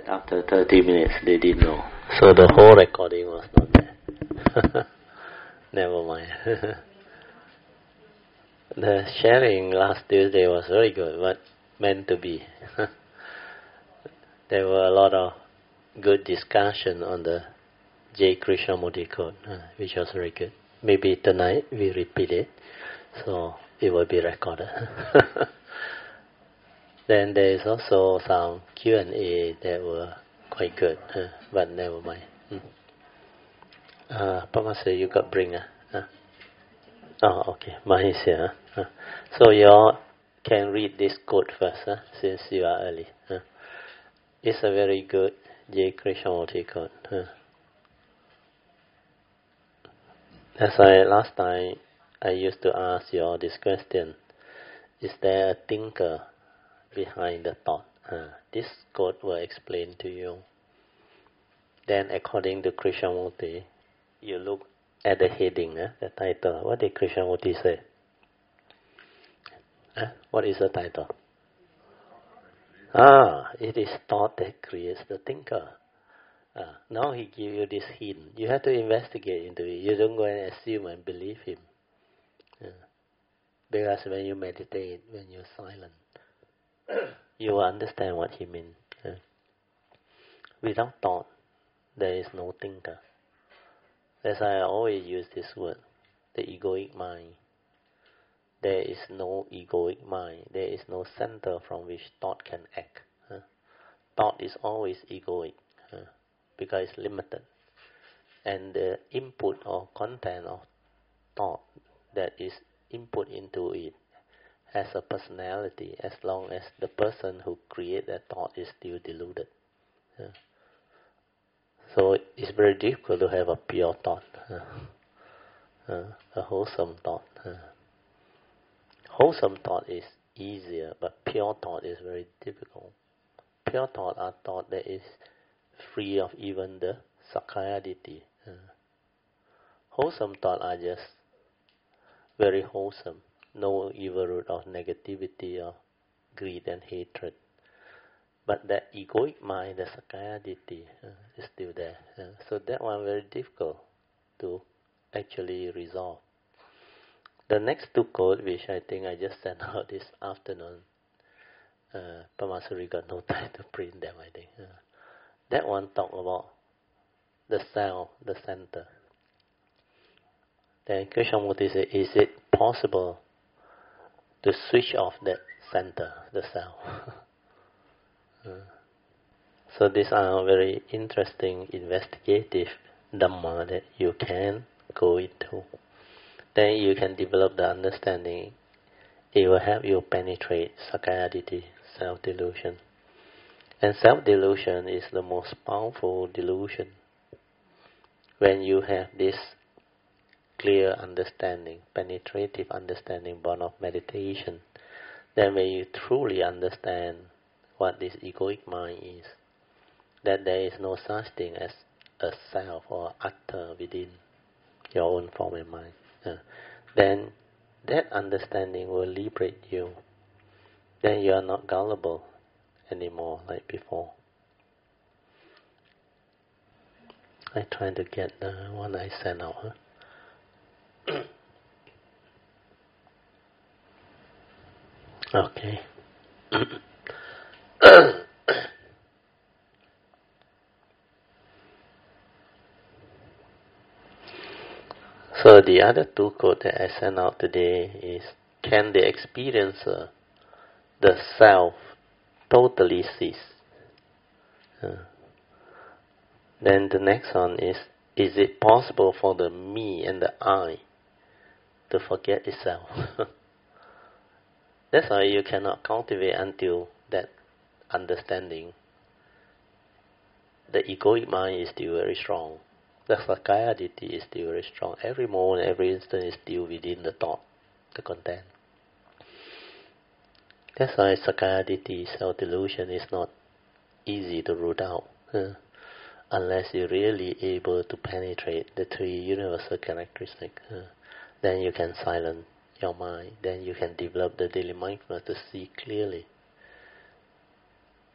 that after 30 minutes they didn't know. So the whole recording was not there. Never mind. The sharing last Tuesday was very good, but meant to be. There were a lot of good discussion on the J. Krishnamurti code, which was very good. Maybe tonight we repeat it, so it will be recorded. Then there is also some Q&A that were quite good, but never mind. Pamasa, you got bring? Oh, okay. Mine is here. So you all can read this quote first, since you are early. It's a very good J. Krishnamurti quote. As last time I used to ask you all this question: is there a thinker behind the thought? This quote will explain to you. Then, according to Krishnamurti, you look at the heading, the title. What did Krishnamurti say? What is the title? It is thought that creates the thinker. Now he give you this hint. You have to investigate into it. You don't go and assume and believe him. Because when you meditate, when you're silent, you will understand what he means. Without thought, there is no thinker. As I always use this word, the egoic mind. There is no egoic mind. There is no center from which thought can act. Thought is always egoic because it's limited. And the input or content of thought that is input into it has a personality as long as the person who created that thought is still deluded. So it's very difficult to have a pure thought, a wholesome thought. Wholesome thought is easier, but pure thought is very difficult. Pure thought are thought that is free of even the Sakayaditi. Wholesome thought are just very wholesome, no evil root of negativity or greed and hatred. But that egoic mind, the Sakayaditi, is still there. So that one very difficult to actually resolve. The next two quotes, which I think I just sent out this afternoon, Pamasuri got no time to print them, I think. That one talk about the self, the center. Then Krishnamurti said, is it possible to switch off that center, the self? So these are very interesting investigative Dhamma that you can go into. Then you can develop the understanding. It will help you penetrate Sakayaditi, self-delusion. And self-delusion is the most powerful delusion. When you have this clear understanding, penetrative understanding born of meditation, then when you truly understand what this egoic mind is, that there is no such thing as a self or atta within your own form and mind, then that understanding will liberate you. Then you are not gullible anymore like before. I try to get the one I sent out. Okay. So the other two quotes that I sent out today is, can the experiencer, the self, totally cease? Then the next one is it possible for the me and the I to forget itself? That's why you cannot cultivate until that understanding. The egoic mind is still very strong. The Sakayaditi is still very strong. Every moment, every instant is still within the thought, the content. That's why Sakayaditi, self-delusion, is not easy to root out. Unless you're really able to penetrate the three universal characteristics. Then you can silence your mind. Then you can develop the daily mindfulness to see clearly.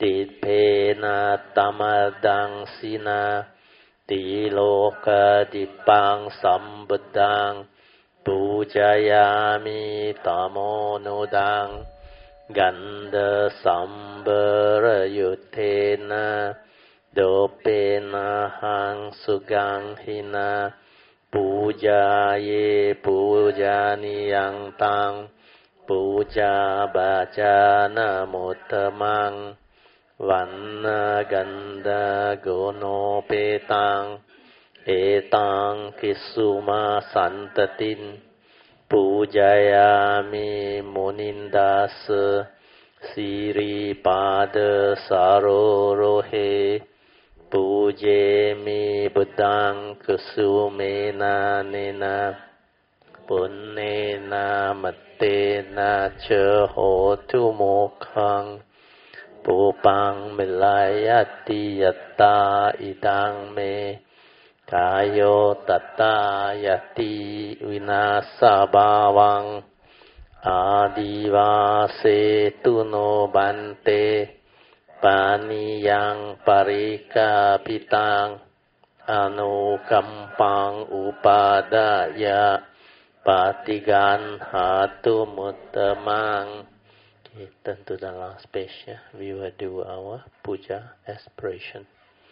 ติเพนะตัมดังสินาติโลกดิปังสัมบุดังปูจายามิตโมโนดังกันเดสัมเบรยุเทนะโดเปนะหังสุกังหินาปูจาเยปูจานิยังตังปูจาบาจานะโมตตมังวันนากันดาโกโนเปตังเอตังคิสุมาสันตตินปูจายามิมุนินดาสสิริปาเดสารโรเฮปูเจมิบุตังคุสุเมนาเนนาปุณเนนามเตนะเชโหตุโมขังปูปังเมลายติยตาอิดังเมกายโยตตายติวินาสบาวังอาดิวาเสตุโนบันเตปานิยังปริกาปิตังอนุกัมปังอุปาดายะปฏิกันหาตุมุตตมัง Okay, turn to the last page. We will do our puja aspiration.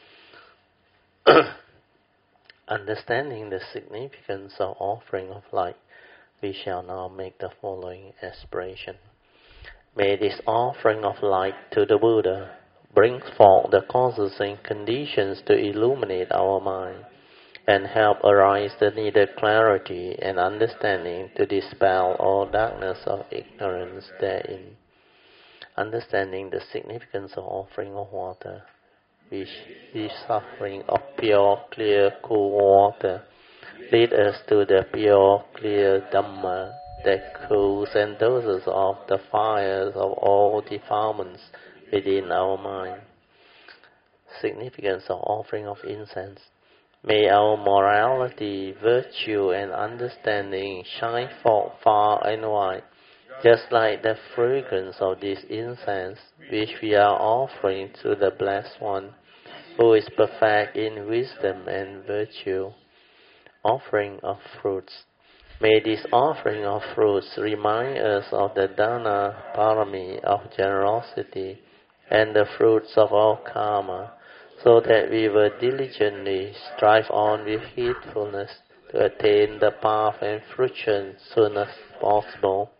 Understanding the significance of offering of light, we shall now make the following aspiration. May this offering of light to the Buddha bring forth the causes and conditions to illuminate our mind and help arise the needed clarity and understanding to dispel all darkness of ignorance therein. Understanding the significance of offering of water, which is offering of pure, clear, cool water, lead us to the pure, clear Dhamma that cools and doses off the fires of all defilements within our mind. Significance of offering of incense. May our morality, virtue, and understanding shine forth far and wide, just like the fragrance of this incense which we are offering to the Blessed One, who is perfect in wisdom and virtue. Offering of fruits. May this offering of fruits remind us of the Dana Parami of generosity and the fruits of our karma, so that we will diligently strive on with heedfulness to attain the path and fruition soon as possible.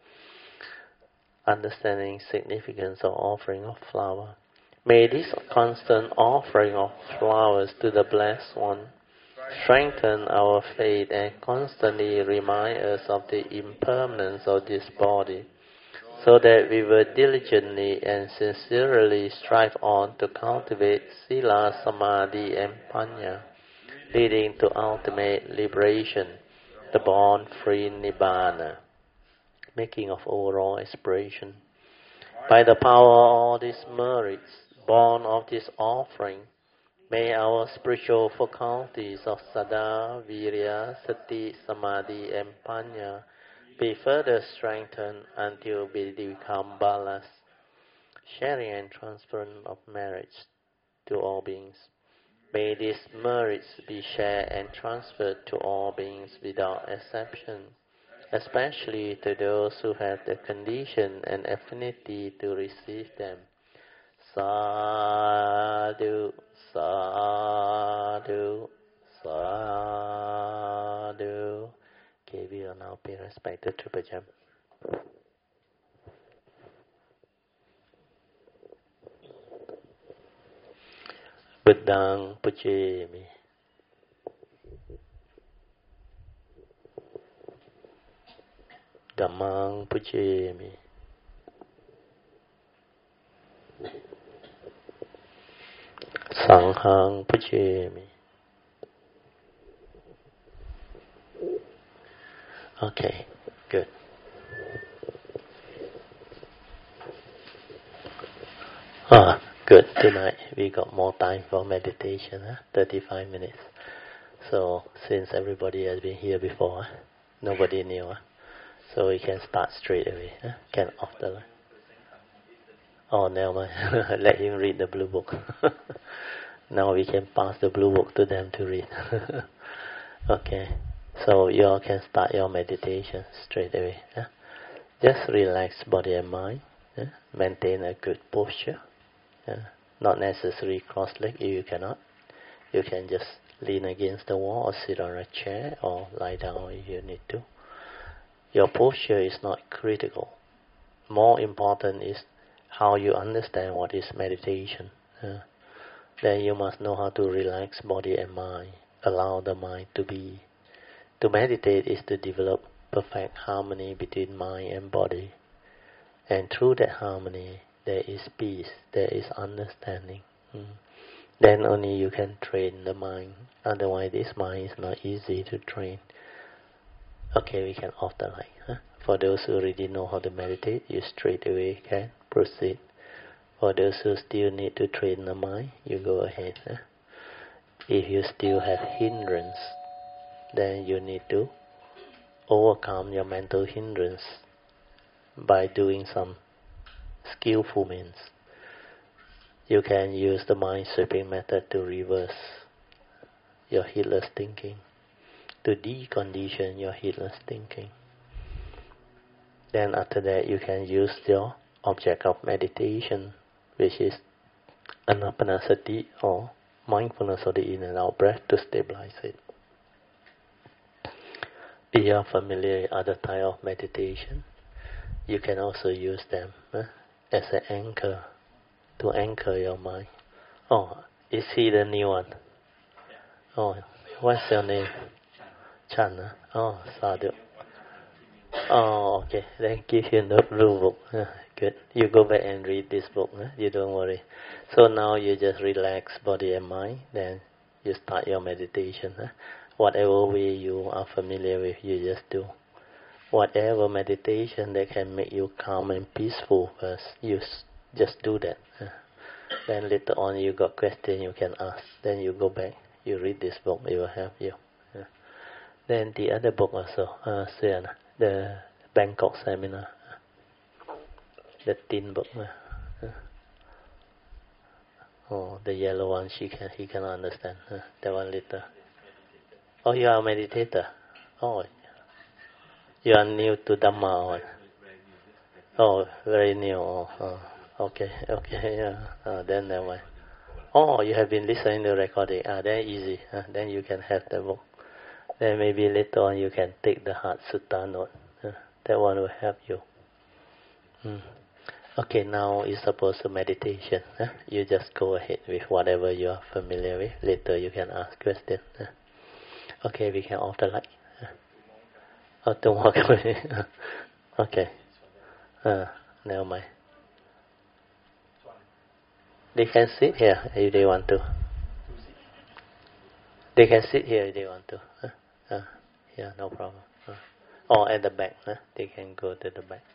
Understanding significance of offering of flower. May this constant offering of flowers to the Blessed One strengthen our faith and constantly remind us of the impermanence of this body, so that we will diligently and sincerely strive on to cultivate Sila, Samadhi, and Panya, leading to ultimate liberation, the born-free Nibbana. Making of overall aspiration. By the power of all these merits born of this offering, may our spiritual faculties of Saddha, Virya, Sati, Samadhi, and Panya be further strengthened until we become balanced, sharing and transference of merits to all beings. May these merits be shared and transferred to all beings without exception, especially to those who have the condition and affinity to receive them. Sadhu, sadhu, sadhu. Okay, we will now pay respect to Tripajam. Buddhang Pujemi. Dhammang Pujemi. Sanghang Pujemi. Okay, good. Good. Tonight we got more time for meditation, 35 minutes. So since everybody has been here before, nobody new, so we can start straight away. Can off the line. Oh, never mind. Let him read the blue book. Now we can pass the blue book to them to read. Okay. So you all can start your meditation straight away. Yeah? Just relax body and mind. Yeah? Maintain a good posture. Yeah? Not necessarily cross-legged if you cannot. You can just lean against the wall or sit on a chair or lie down if you need to. Your posture is not critical. More important is how you understand what is meditation. Then you must know how to relax body and mind. Allow the mind to be. To meditate is to develop perfect harmony between mind and body. And through that harmony, there is peace, there is understanding. Then only you can train the mind. Otherwise, this mind is not easy to train. Okay, we can off the light. For those who already know how to meditate, you straight away can proceed. For those who still need to train the mind, you go ahead. If you still have hindrance, then you need to overcome your mental hindrance by doing some skillful means. You can use the mind sweeping method to reverse your heedless thinking, to decondition your heedless thinking. Then after that, you can use your object of meditation, which is anapanasati or mindfulness of the in and out breath, to stabilize it. If you are familiar with other type of meditation, you can also use them as an anchor, to anchor your mind. Oh, is he the new one? Oh, what's your name? Chan. Oh, Sadhu. Oh, okay. Then give you the blue book. Good. You go back and read this book. You don't worry. So now you just relax body and mind. Then you start your meditation. Whatever way you are familiar with, you just do. Whatever meditation that can make you calm and peaceful first, you just do that. Then later on you got question you can ask. Then you go back, you read this book, it will help you. Then the other book also, the Bangkok seminar, the thin book. Oh, the yellow one, he can understand. That one later. Oh, you are a meditator. Oh, you are new to Dhamma or? Oh, very new. Okay, yeah. Then never mind. Oh, you have been listening to the recording. Then easy. Then you can have the book. Then maybe later on you can take the Heart Sutta note. That one will help you. Okay, now it's supposed to meditation. You just go ahead with whatever you are familiar with. Later you can ask questions. Okay, we can off the light. Oh, don't walk away. Okay. Never mind. They can sit here if they want to. They can sit here if they want to. Yeah, no problem. Or at the back. They can go to the back.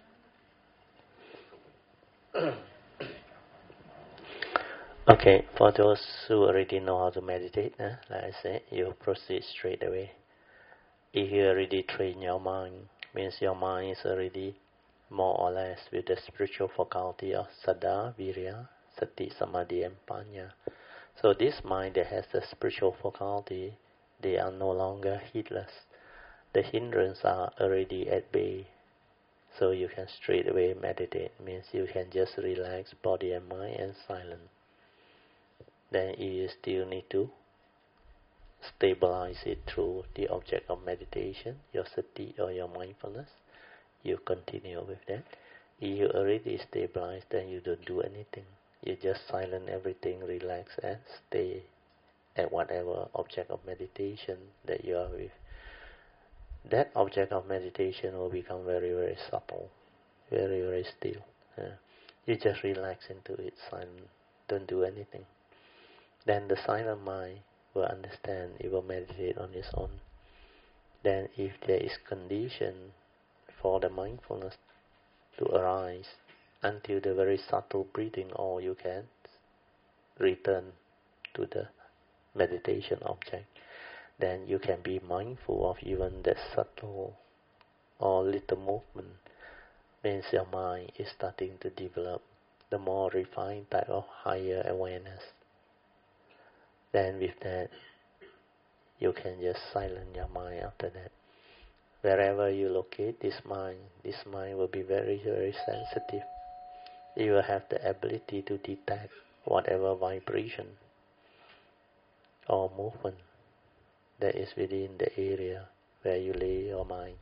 Okay, for those who already know how to meditate, like I said, you proceed straight away. If you already train your mind, means your mind is already more or less with the spiritual faculty of Saddha, Virya, Sati, Samadhi and Panya. So this mind that has the spiritual faculty, they are no longer heedless. The hindrance are already at bay. So you can straight away meditate, means you can just relax body and mind and silent. Then you still need to stabilize it through the object of meditation, your sati or your mindfulness. You continue with that. If you already stabilized, then you don't do anything. You just silent everything, relax and stay at whatever object of meditation that you are with. That object of meditation will become very, very subtle, very, very still. You just relax into it, silent, don't do anything. Then the silent mind will understand, it will meditate on its own. Then if there is condition for the mindfulness to arise until the very subtle breathing, or you can return to the meditation object. Then you can be mindful of even that subtle or little movement. Means your mind is starting to develop the more refined type of higher awareness. Then with that, you can just silence your mind after that. Wherever you locate this mind will be very, very sensitive. You will have the ability to detect whatever vibration or movement that is within the area where you lay your mind.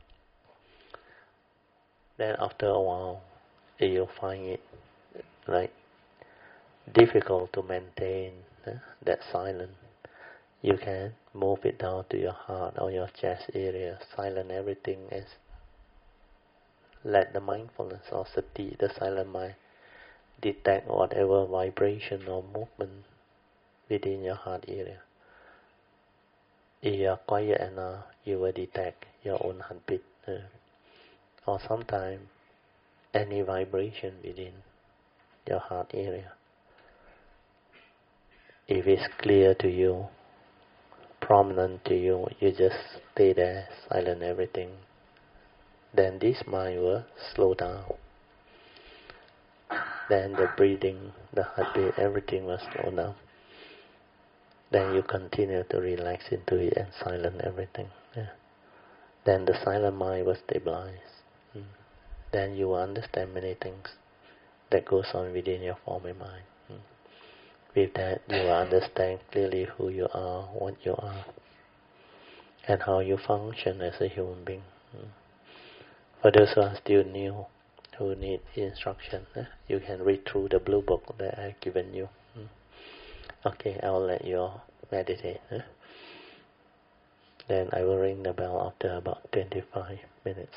Then after a while, you'll find it difficult to maintain that silence. You can move it down to your heart or your chest area, silence everything, and let the mindfulness or sati, the silent mind, detect whatever vibration or movement within your heart area. If you are quiet enough, you will detect your own heartbeat, or sometimes any vibration within your heart area. If it's clear to you, prominent to you, you just stay there, silent everything. Then this mind will slow down. Then the breathing, the heartbeat, everything will slow down. Then you continue to relax into it and silence everything. Then the silent mind will stabilize. Then you will understand many things that goes on within your form and mind. With that, you will understand clearly who you are, what you are, and how you function as a human being. For those who are still new, who need instruction, you can read through the blue book that I've given you. Okay, I will let you meditate. Then I will ring the bell after about 25 minutes.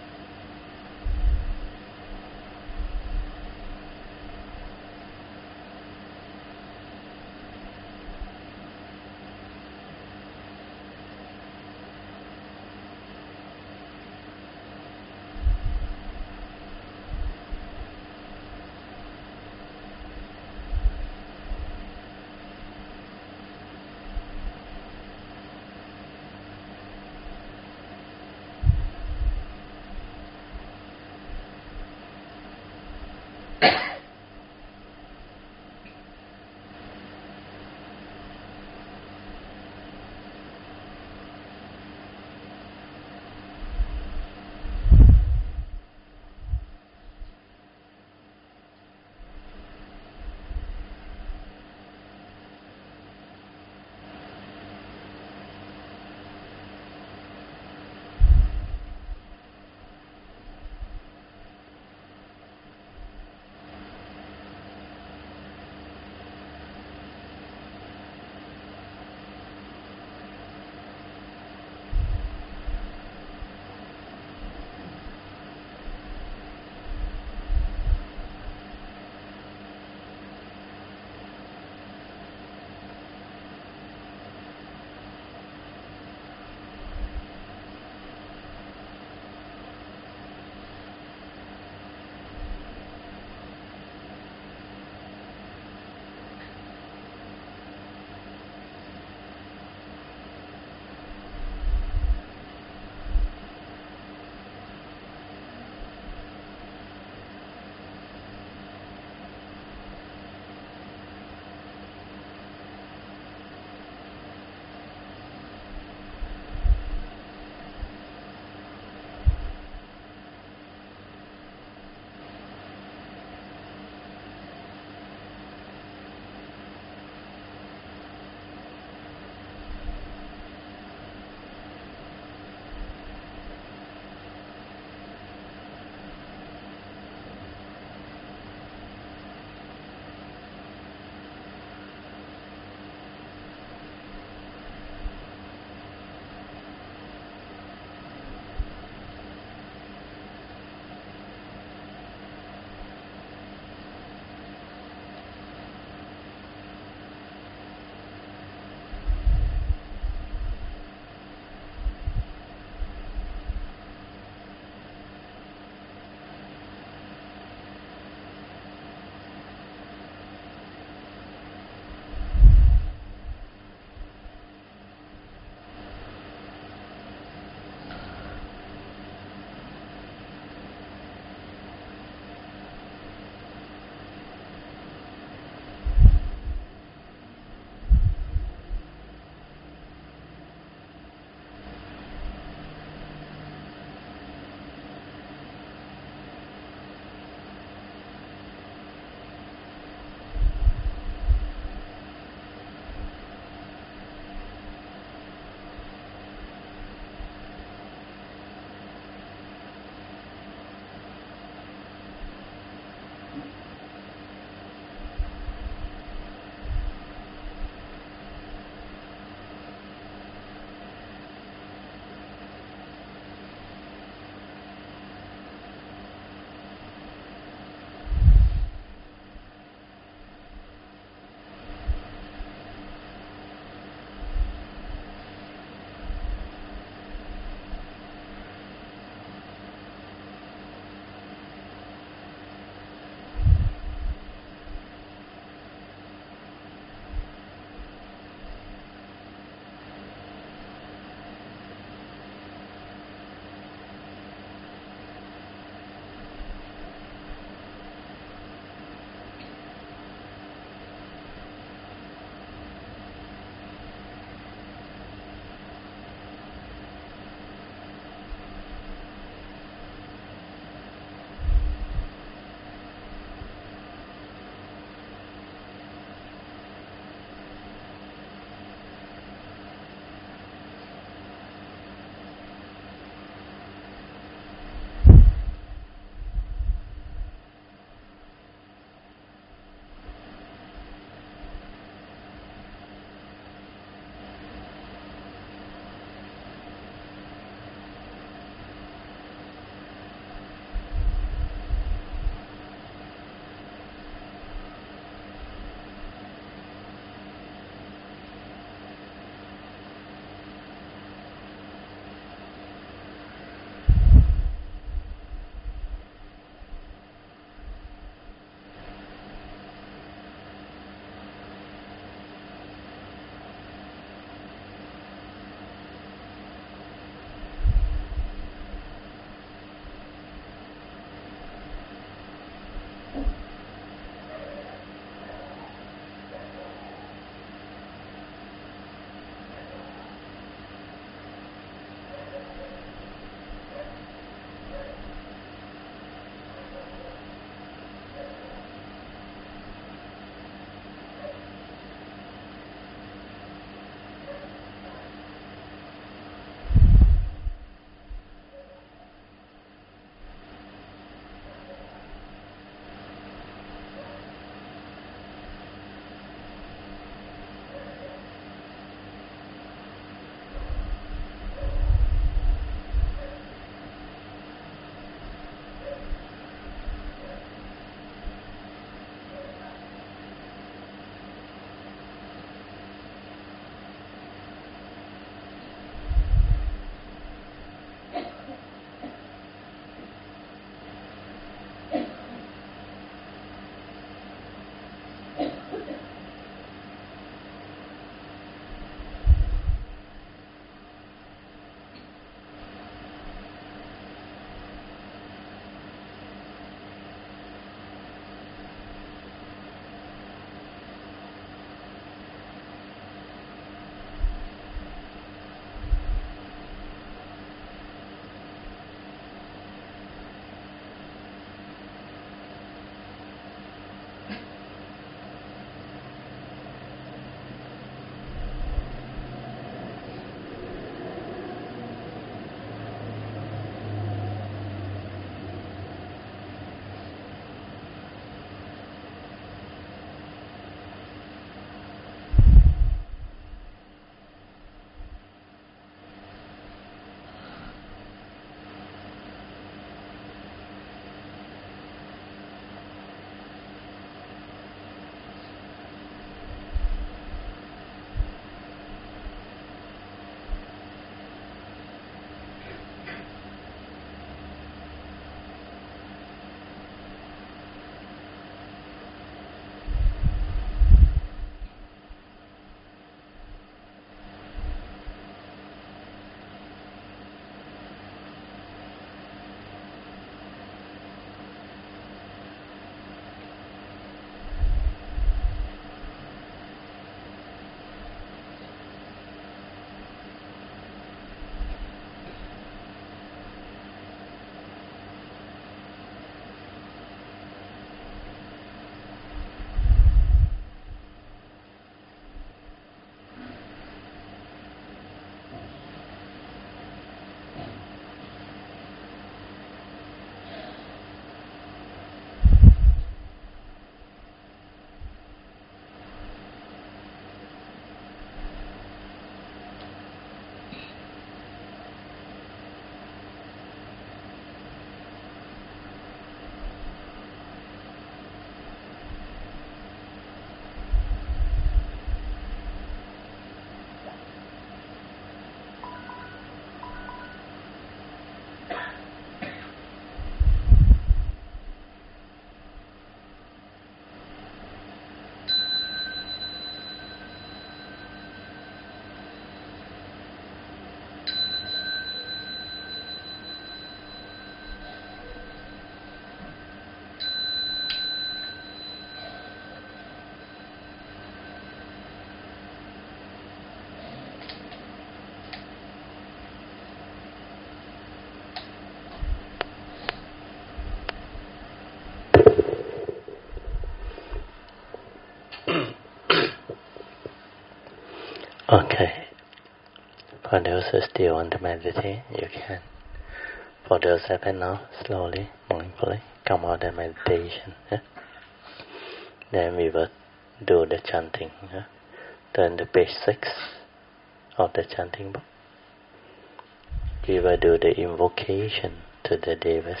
For those who still want to meditate, you can. For those that cannot, slowly, mindfully, come out of meditation. Then we will do the chanting. Turn to page 6 of the chanting book. We will do the invocation to the Devas.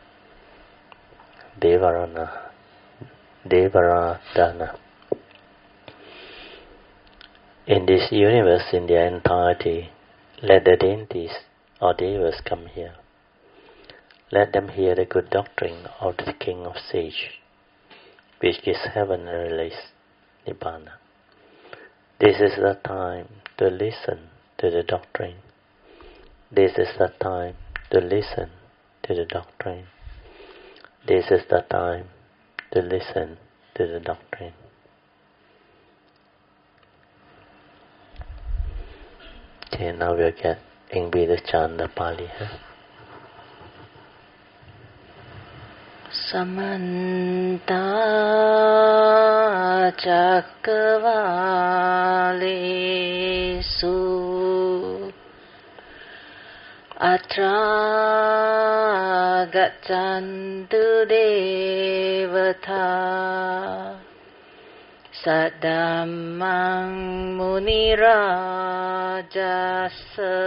Devaradana. In this universe, in the entirety, let the deities or Devas come here. Let them hear the good doctrine of the King of Sage, which gives heaven and release, Nibbana. This is the time to listen to the doctrine. This is the time to listen to the doctrine. This is the time to listen to the doctrine. Okay, now we'll get Ingrid to chant the Pali. Samanta Chakravalesu Atra Gaccantu Devata Sadammang Munirajasa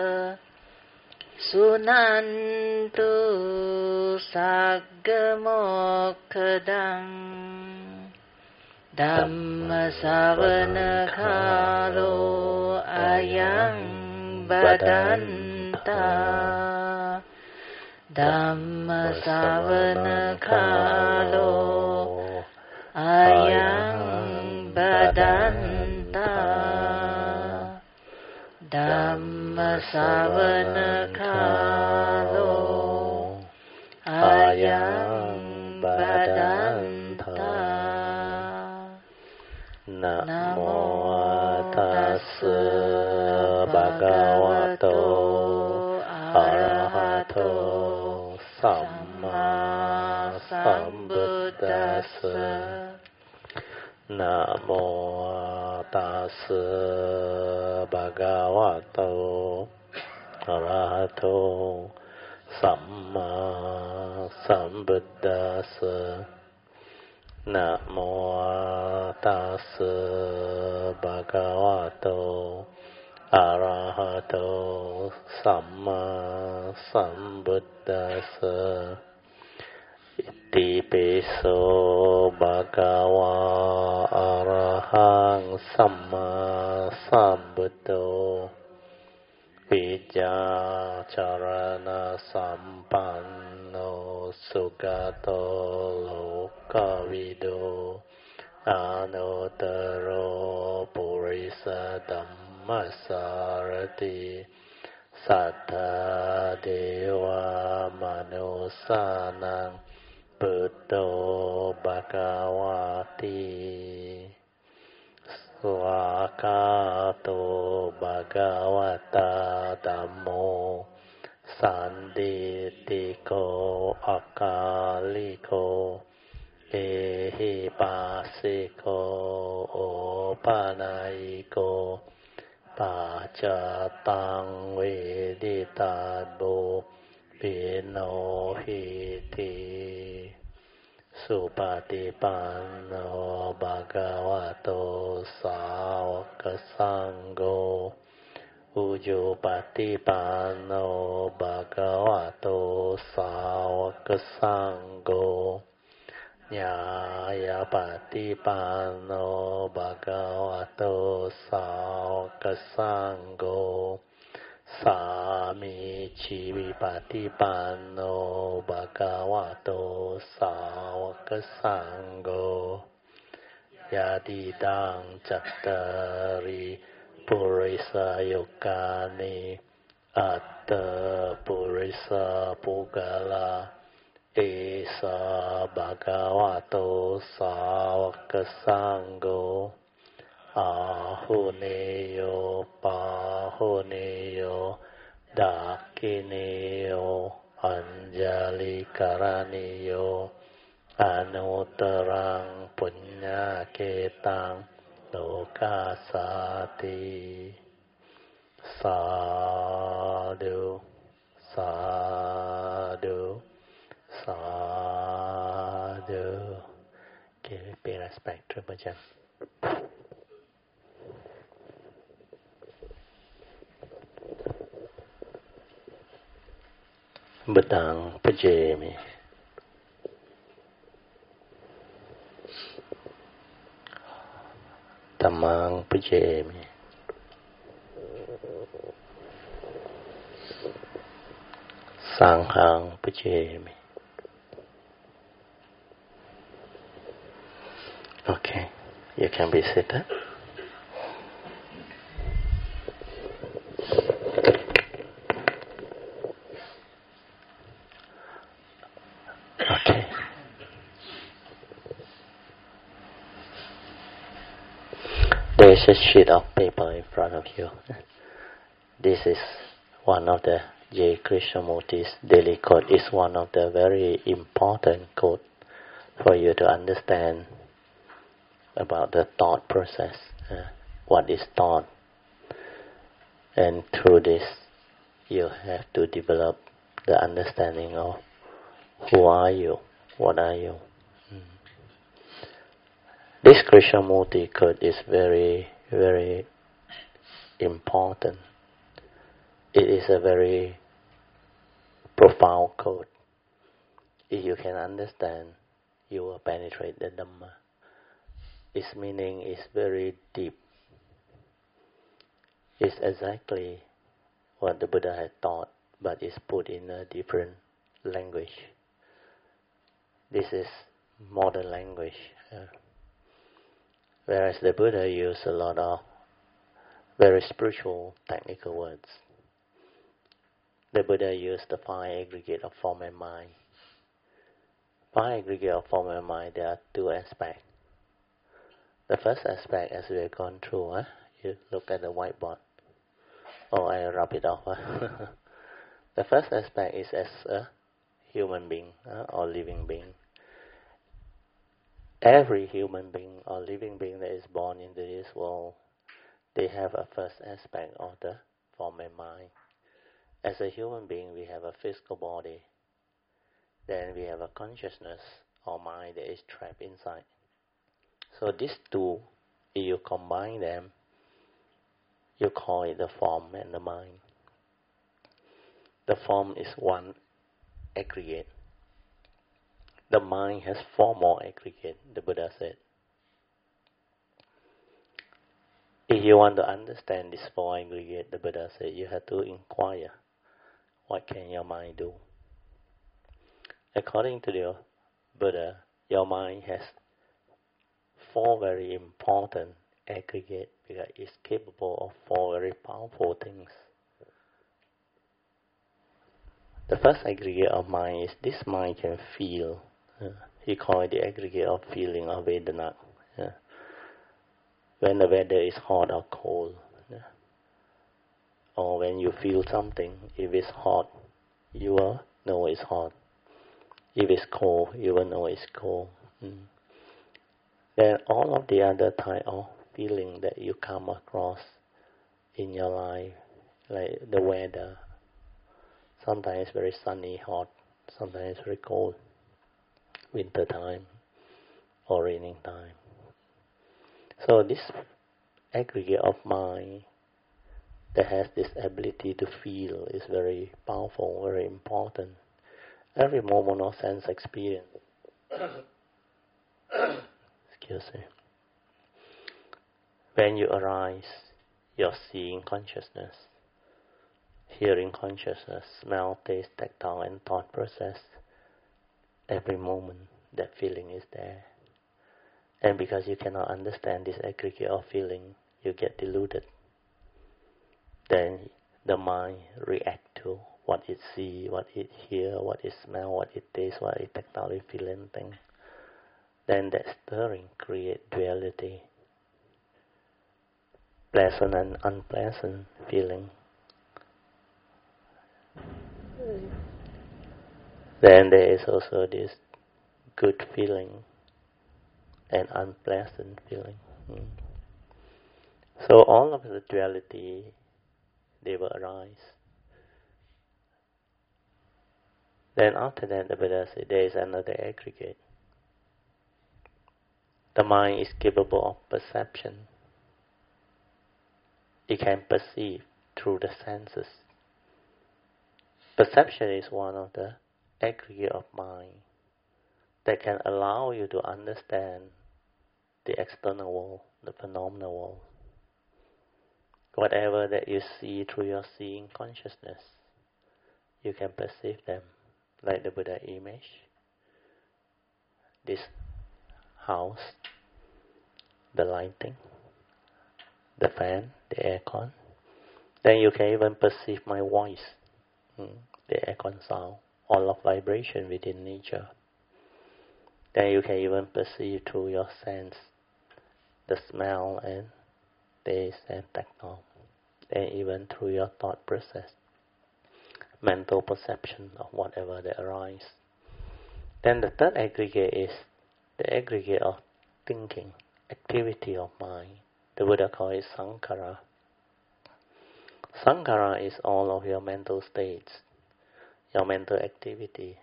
Sunantu Saggamokkhadang Dhammasavana Kalo Ayang Badanta Dhammasavana Kalo Ayang Badanta Dhammasavana Kalo Ayang Badanta. Namo tassa bhagavato arahato samma sambuddhassa. Namo tassa bhagavato arahato samma sambuddhassa. Namo tassa bhagavato arahato samma sambuddhassa. Iti piso bhagava arahang samma sambuddho Vijacharana sampanno sugato lokavido Anuttaro purisa dhammasarati Sattha deva manusanang Buddho bhagavati Swakato bhagavata dhammo Sanditiko akaliko Ehipasiko opanaiko Pacatang veditadbo Pinohiti Supatipanno bhagavato sāvaka sangho Ujupatipanno bhagavato sāvaka sangho Nyāyapatipanno bhagavato sāvaka sangho Sāmici vipatipanno bhagavato sāvaka sangho Yadidang cattari purisa yukani Atta purisa pugala Esa bhagavato sāvaka sangho Ahuneyo pahuneyo dakineyo anjali karaniyo anuttarang punyaketang lokasati Sadhu, sadhu, sadhu. Okay, pay respect to Bhajan. Buddhang pajami. Dhammang pajami. Sanghang pajami. Okay, you can be seated. Okay. There is a sheet of paper in front of you. This is one of the J. Krishnamurti's daily code. Is one of the very important code for you to understand about the thought process. What is thought? And through this, you have to develop the understanding of who are you, what are you. This Krishnamurti code is very, very important. It is a very profound code. If you can understand, you will penetrate the Dhamma. Its meaning is very deep. It's exactly what the Buddha had taught, but it's put in a different language. This is modern language. Whereas the Buddha used a lot of very spiritual, technical words. The Buddha used the 5 aggregate of form and mind. 5 aggregate of form and mind, there are 2 aspects. The first aspect, as we have gone through, you look at the whiteboard. Oh, I rub it off. The first aspect is as a human being or living being. Every human being or living being that is born into this world, they have a first aspect of the form and mind. As a human being, we have a physical body. Then we have a consciousness or mind that is trapped inside. So these 2, if you combine them, you call it the form and the mind. The form is 1 aggregate. The mind has 4 more aggregates, the Buddha said. If you want to understand this 4 aggregate, the Buddha said, you have to inquire, what can your mind do? According to the Buddha, your mind has 4 very important aggregates because it's capable of 4 very powerful things. The first aggregate of mind is this mind can feel. He call it the aggregate of feeling of Vedana. When the weather is hot or cold, or when you feel something, if it's hot, you will know it's hot. If it's cold, you will know it's cold. Then all of the other type of feeling that you come across in your life, like the weather, sometimes it's very sunny, hot, sometimes it's very cold, winter time or raining time. So this aggregate of mind that has this ability to feel is very powerful, very important. Every moment of sense experience, excuse me, when you arise, you're seeing consciousness, hearing consciousness, smell, taste, tactile, and thought process. Every moment, that feeling is there. And because you cannot understand this aggregate of feeling, you get deluded. Then the mind reacts to what it sees, what it hears, what it smells, what it tastes, what it tactile, feel anything. Then that stirring creates duality. Pleasant and unpleasant feeling. Then there is also this good feeling and unpleasant feeling. So all of the duality, they will arise. Then after that, the Buddha said there is another aggregate. The mind is capable of perception. It can perceive through the senses. Perception is one of the aggregate of mind that can allow you to understand the external world, the phenomenal world. Whatever that you see through your seeing consciousness, you can perceive them, like the Buddha image, this house, the lighting, the fan, the aircon. Then you can even perceive my voice, the aircon sound, all of vibration within nature. Then you can even perceive through your sense, the smell and taste and tactile, and even through your thought process, mental perception of whatever that arises. Then the third aggregate is the aggregate of thinking, activity of mind. The Buddha calls it sankhara. Sankhara is all of your mental states, your mental activity,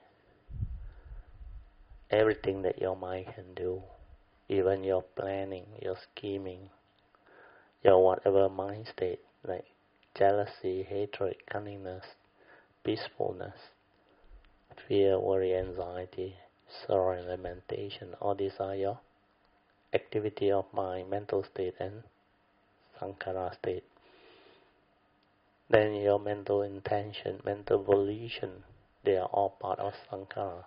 everything that your mind can do, even your planning, your scheming, your whatever mind state, like jealousy, hatred, cunningness, peacefulness, fear, worry, anxiety, sorrow and lamentation. All these are your activity of mind, mental state and sankhara state. Then your mental intention, mental volition, they are all part of sankhara.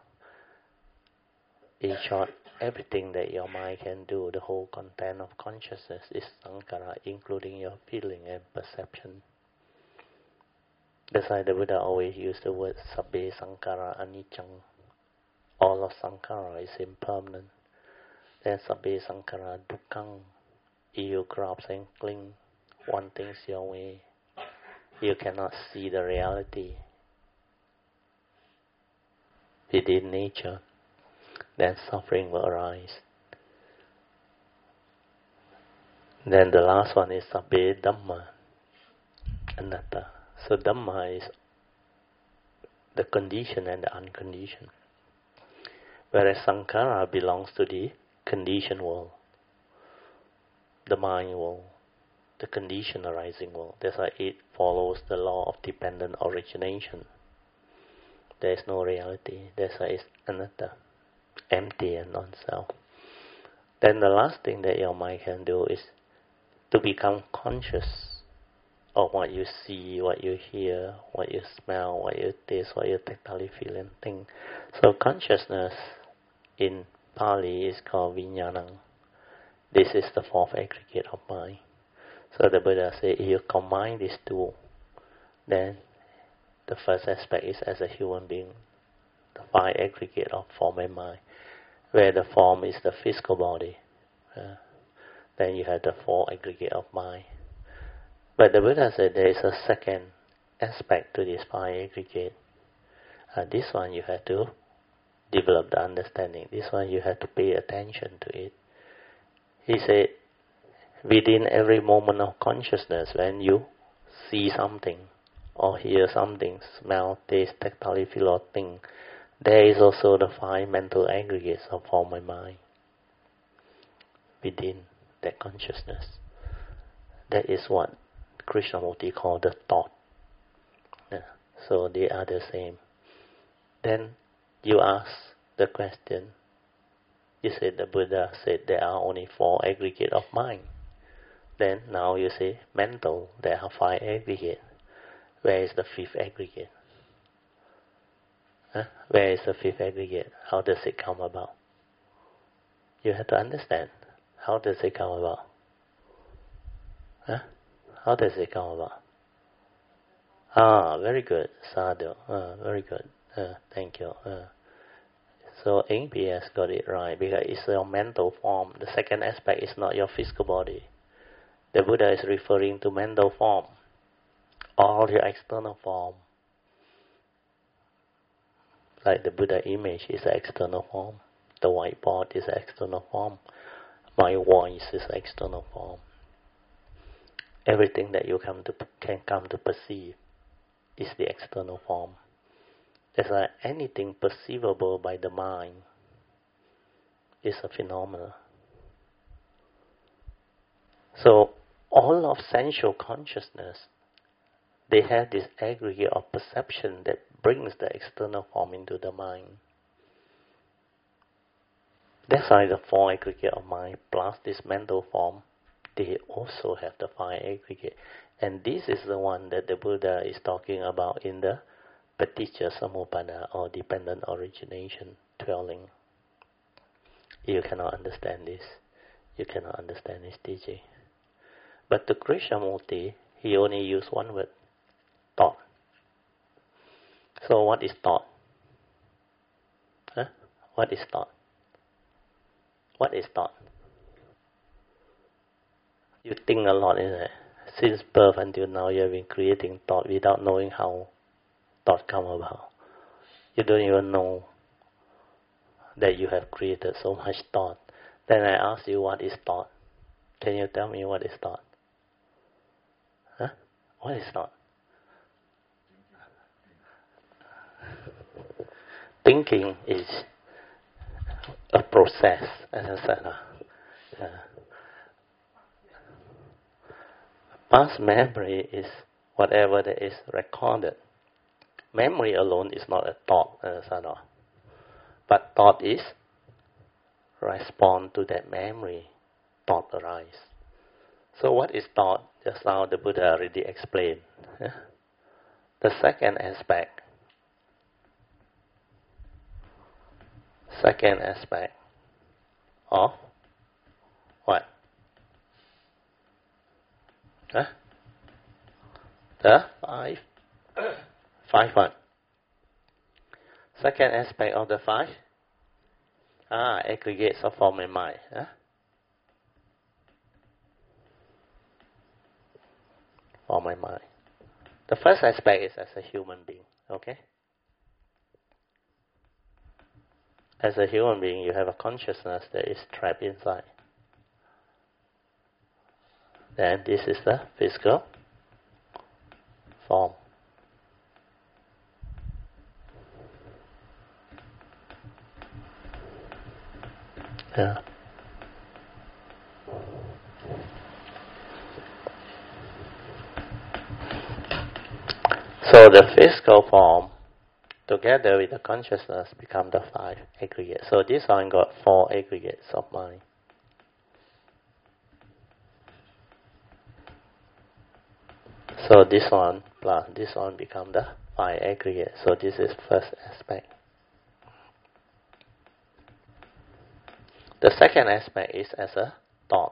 In short, everything that your mind can do, the whole content of consciousness is sankhara, including your feeling and perception. That's why the Buddha always used the word sabbe sankhara aniccang. All of sankhara is impermanent. Then sabbe sankhara dukkhang. You grasp and cling, one thing's your way. You cannot see the reality within nature. Then suffering will arise. Then the last one is sabbe dhamma anatta. So dhamma is the condition and the unconditioned, whereas sankhara belongs to the conditioned world, the mind world, the conditioned arising world. That's why it follows the law of dependent origination. There is no reality. That's why it's anatta, empty and non-self. Then the last thing that your mind can do is to become conscious of what you see, what you hear, what you smell, what you taste, what you tactily feel and think. So consciousness in Pali is called vijnanam. This is the fourth aggregate of mind. So the Buddha said, if you combine these two, then the first aspect is as a human being, the five aggregate of form and mind, where the form is the physical body. Then you have the four aggregate of mind. But the Buddha said there is a second aspect to this five aggregate. This one you have to develop the understanding. This one you have to pay attention to it. He said, within every moment of consciousness, when you see something, or hear something, smell, taste, tactile, feel or think, there is also the five mental aggregates of form and mind within that consciousness. That is what Krishnamurti called the thought. So they are the same. Then you ask the question, you said the Buddha said there are only four aggregates of mind. Then now you say mental, there are five aggregates. Where is the fifth aggregate? Where is the fifth aggregate? How does it come about? You have to understand. How does it come about? How does it come about? Very good, Sadhu. Very good. Thank you. So Ingpi has got it right, because it's your mental form. The second aspect is not your physical body. The Buddha is referring to mental form. All your external form. Like the Buddha image is an external form. The whiteboard is an external form. My voice is an external form. everything that you can come to perceive is the external form. That's why anything perceivable by the mind is a phenomena. So all of sensual consciousness, they have this aggregate of perception that brings the external form into the mind. That's why the four aggregate of mind plus this mental form, they also have the five aggregate. And this is the one that the Buddha is talking about in the Paticca Samuppada, or dependent origination dwelling. You cannot understand this. You cannot understand this teaching. But to Krishnamurti, he only used one word, thought. So what is thought? Huh? What is thought? What is thought? You think a lot, isn't it? Since birth until now, you have been creating thought without knowing how thought come about. You don't even know that you have created so much thought. Then I ask you, what is thought? Can you tell me what is thought? Huh? What is thought? Thinking is a process, as I said. Past memory is whatever that is recorded. Memory alone is not a thought, as I said. But thought is respond to that memory. Thought arise. So what is thought? Just now the Buddha already explained. The second aspect of what? The five what? Second aspect of the five? Aggregates of form and mind. Form and mind. The first aspect is as a human being, okay? As a human being, you have a consciousness that is trapped inside. Then this is the physical form. Yeah. So the physical form, together with the consciousness, become the five aggregates. So this one got four aggregates of mind. So this one plus this one become the five aggregates. So this is first aspect. The second aspect is as a thought.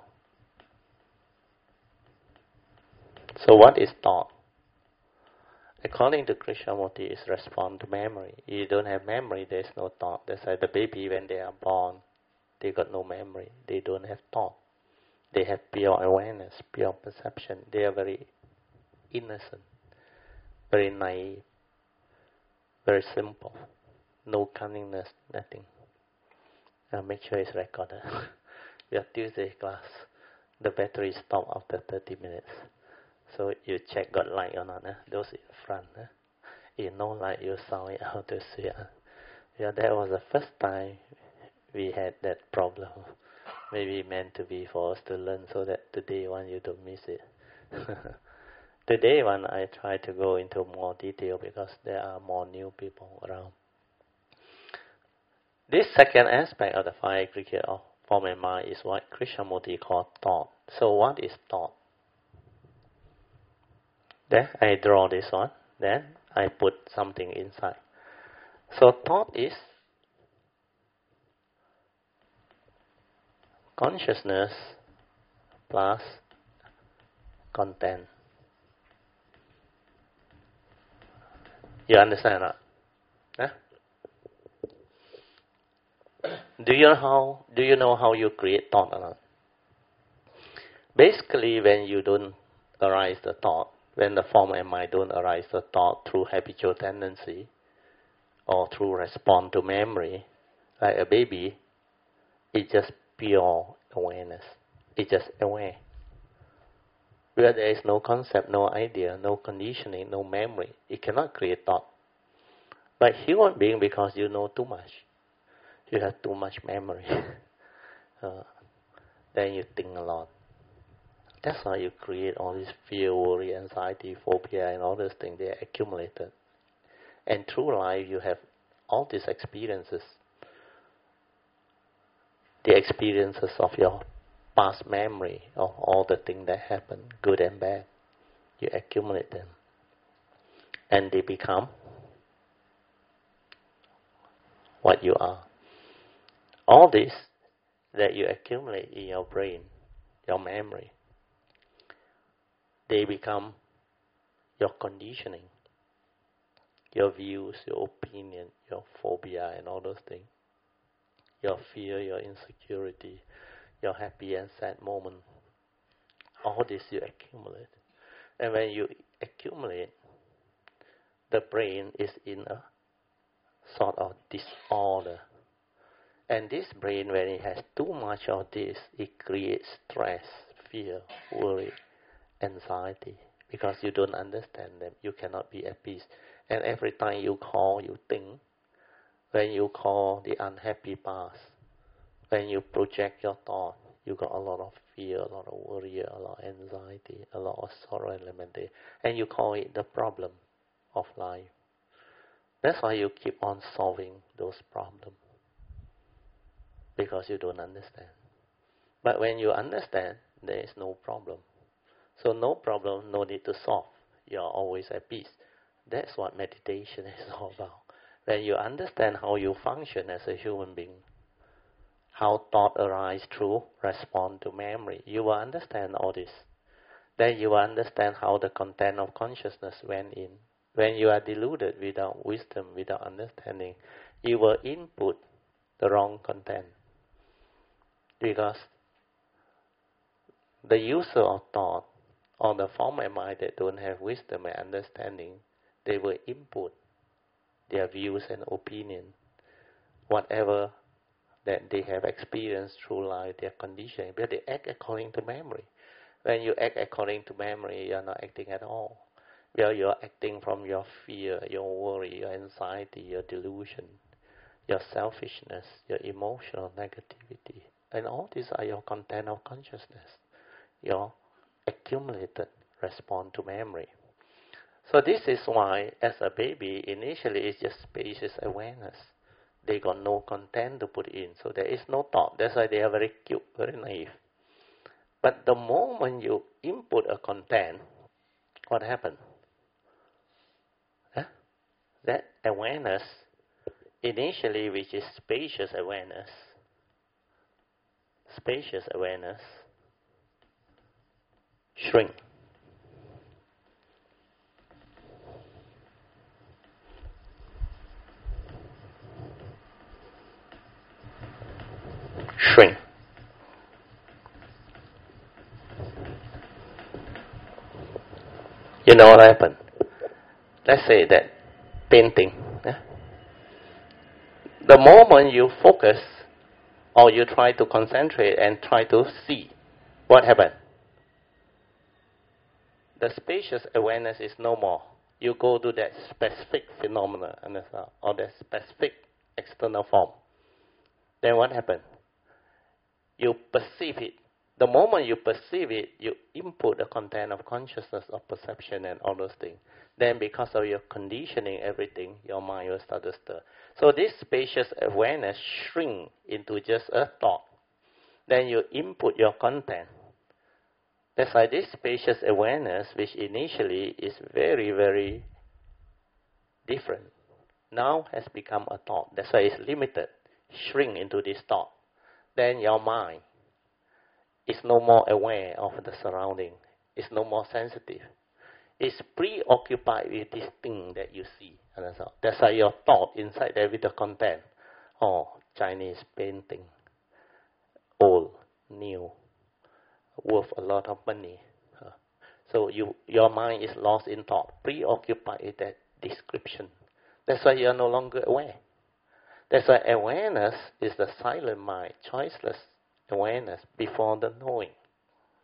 So what is thought? According to Krishnamurti, is respond to memory. You don't have memory, there is no thought. That's why the baby, when they are born, they got no memory. They don't have thought. They have pure awareness, pure perception. They are very innocent, very naive, very simple. No cunningness, nothing. Make sure it's recorded. Your Tuesday class, the battery stopped after 30 minutes. So you check got light or not. Those in front. If no light, you sound it out to see. Yeah, that was the first time we had that problem. Maybe meant to be for us to learn so that today one you don't miss it. Today one I try to go into more detail because there are more new people around. This second aspect of the five aggregate of form and mind is what Krishnamurti called thought. So what is thought? Then I draw this one. Then I put something inside. So thought is consciousness plus content. You understand that? Do you know how you create thought or not? Basically, when you don't arise the thought, when the form and mind don't arise the thought through habitual tendency or through response to memory, like a baby, it's just pure awareness. It's just aware. Where there is no concept, no idea, no conditioning, no memory, it cannot create thought. But human being, because you know too much, you have too much memory, then you think a lot. That's why you create all this fear, worry, anxiety, phobia, and all those things. They are accumulated. And through life, you have all these experiences. The experiences of your past memory of all the things that happened, good and bad. You accumulate them. And they become what you are. All this that you accumulate in your brain, your memory, they become your conditioning, your views, your opinion, your phobia, and all those things. Your fear, your insecurity, your happy and sad moment. All this you accumulate. And when you accumulate, the brain is in a sort of disorder. And this brain, when it has too much of this, it creates stress, fear, worry, anxiety. Because you don't understand them, you cannot be at peace. And every time you call, you think. When you call the unhappy past, when you project your thought, you got a lot of fear, a lot of worry, a lot of anxiety, a lot of sorrow and lamentation. And you call it the problem of life. That's why you keep on solving those problems. Because you don't understand. But when you understand, there is no problem. So no problem, no need to solve. You are always at peace. That's what meditation is all about. When you understand how you function as a human being, how thought arise through response to memory, you will understand all this. Then you will understand how the content of consciousness went in. When you are deluded without wisdom, without understanding, you will input the wrong content. Because the user of thought, or the former mind that don't have wisdom and understanding, they will input their views and opinion, whatever that they have experienced through life, their conditioning, because they act according to memory. When you act according to memory, you are not acting at all. Well, you are acting from your fear, your worry, your anxiety, your delusion, your selfishness, your emotional negativity. And all these are your content of consciousness, your accumulated response to memory. So this is why, as a baby, initially it's just spacious awareness. They got no content to put in, so there is no thought. That's why they are very cute, very naive. But the moment you input a content, what happens? That awareness, initially, which is spacious awareness, shrink. Shrink. You know what happened? Let's say that painting. The moment you focus or you try to concentrate and try to see, what happened? The spacious awareness is no more. You go to that specific phenomena or that specific external form. Then what happened? You perceive it. The moment you perceive it, you input the content of consciousness, of perception, and all those things. Then because of your conditioning, everything, your mind will start to stir. So this spacious awareness shrinks into just a thought. Then you input your content. That's why this spacious awareness, which initially is very, very different, now has become a thought. That's why it's limited, shrink into this thought. Then your mind is no more aware of the surrounding. It's no more sensitive. It's preoccupied with this thing that you see. That's why your thought inside there with the content. Oh, Chinese painting, old, new, worth a lot of money. So your mind is lost in thought, preoccupied with that description. That's why you are no longer aware. That's why awareness is the silent mind, choiceless awareness before the knowing.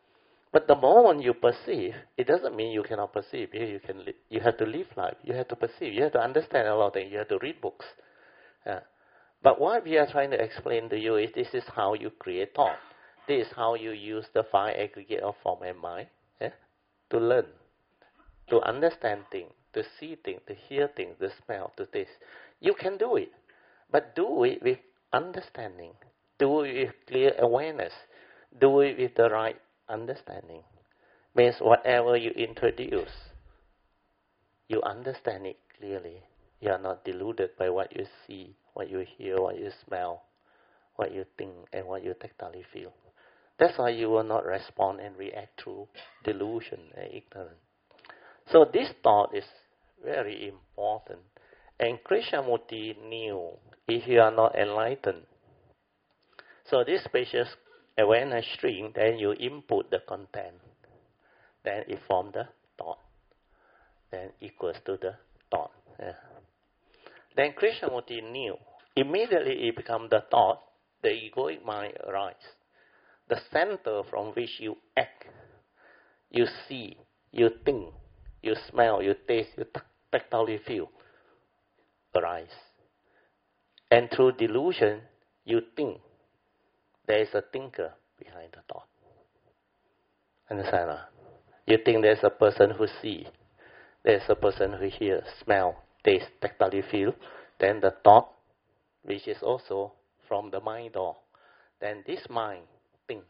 But the moment you perceive, it doesn't mean you cannot perceive. You have to live life. You have to perceive. You have to understand a lot of things. You have to read books. But what we are trying to explain to you is this is how you create thought. This is how you use the five aggregate of form and mind to learn, to understand things, to see things, to hear things, to smell, to taste. You can do it, but do it with understanding. Do it with clear awareness. Do it with the right understanding. Means whatever you introduce, you understand it clearly. You are not deluded by what you see, what you hear, what you smell, what you think, and what you tactily feel. That's why you will not respond and react through delusion and ignorance. So this thought is very important. And Krishnamurti knew if you are not enlightened, so this spacious awareness string, then you input the content. Then it forms the thought. Then equals to the thought. Then Krishnamurti knew. Immediately it becomes the thought, the egoic mind arises. The center from which you act, you see, you think, you smell, you taste, you tactily feel, arise. And through delusion, you think. There is a thinker behind the thought. Understand? You think there's a person who sees, there's a person who hears, smell, taste, tactily feel. Then the thought, which is also from the mind door. Then this mind think.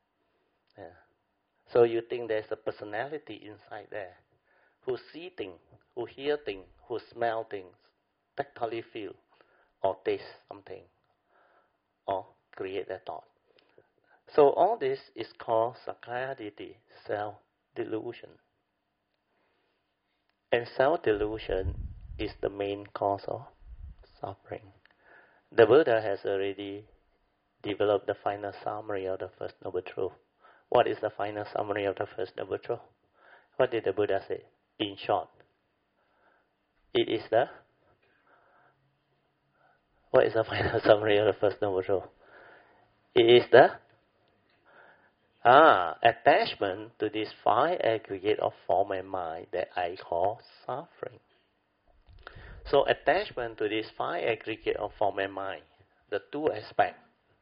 So you think there's a personality inside there who see things, who hear things, who smell things, tactily feel, or taste something, or create a thought. So all this is called Sakkayaditthi, self-delusion. And self-delusion is the main cause of suffering. The Buddha has already developed the final summary of the First Noble Truth. What is the final summary of the First Noble Truth? What did the Buddha say? In short, it is the... What is the final summary of the First Noble Truth? It is the attachment to this five aggregate of form and mind that I call suffering. So attachment to this five aggregate of form and mind, the two aspects.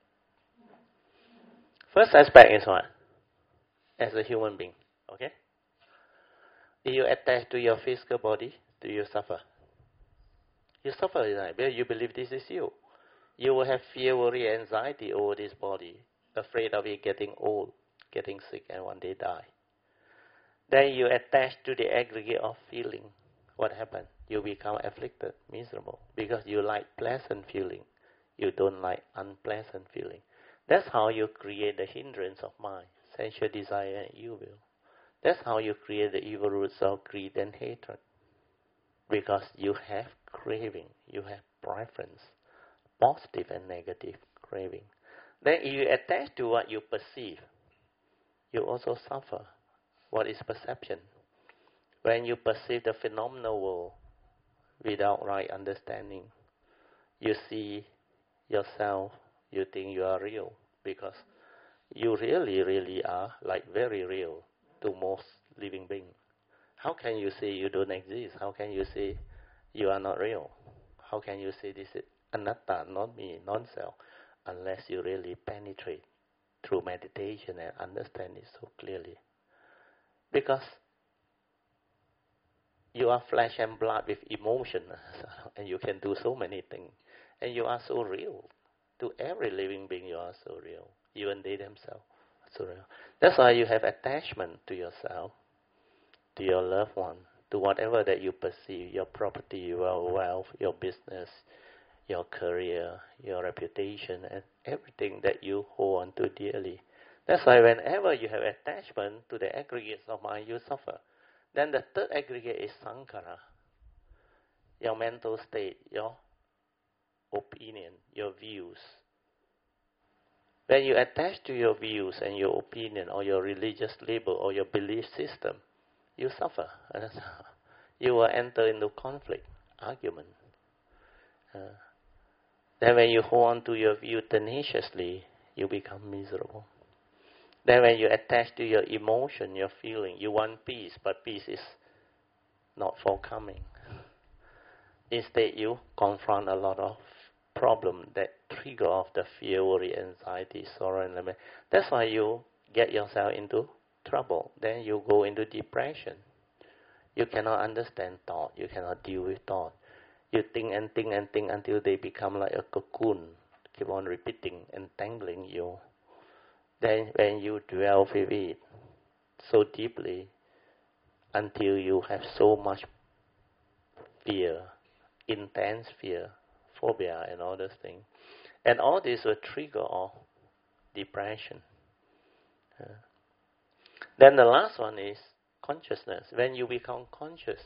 First aspect is what? As a human being, okay? If you attach to your physical body, do you suffer? You suffer, right? Because you believe this is you. You will have fear, worry, anxiety over this body, afraid of it getting old, getting sick, and one day die. Then you attach to the aggregate of feeling. What happens? You become afflicted, miserable, because you like pleasant feeling. You don't like unpleasant feeling. That's how you create the hindrance of mind, sensual desire and ill will. That's how you create the evil roots of greed and hatred. Because you have craving, you have preference, positive and negative craving. Then if you attach to what you perceive, you also suffer. What is perception? When you perceive the phenomenal world without right understanding, you see yourself, you think you are real, because you really, really are like very real to most living beings. How can you say you don't exist? How can you say you are not real? How can you say this is anatta, not me, non-self, unless you really penetrate through meditation and understand it so clearly? Because you are flesh and blood with emotion, and you can do so many things. And you are so real. To every living being, you are so real. Even they themselves are so real. That's why you have attachment to yourself, to your loved one, to whatever that you perceive, your property, your wealth, your business, your career, your reputation, and everything that you hold on to dearly. That's why whenever you have attachment to the aggregates of mind, you suffer. Then the third aggregate is sankhara, your mental state, your opinion, your views. When you attach to your views and your opinion or your religious label or your belief system, you suffer. You will enter into conflict, argument. Then when you hold on to your view tenaciously, you become miserable. Then when you attach to your emotion, your feeling, you want peace, but peace is not forthcoming. Instead, you confront a lot of problems that trigger off the fear, worry, anxiety, sorrow, and lament. That's why you get yourself into trouble. Then you go into depression. You cannot understand thought. You cannot deal with thought. You think and think and think until they become like a cocoon, keep on repeating, entangling you. Then when you dwell with it so deeply until you have so much fear, intense fear, phobia and all those things. And all this will trigger off depression. Then the last one is consciousness. When you become conscious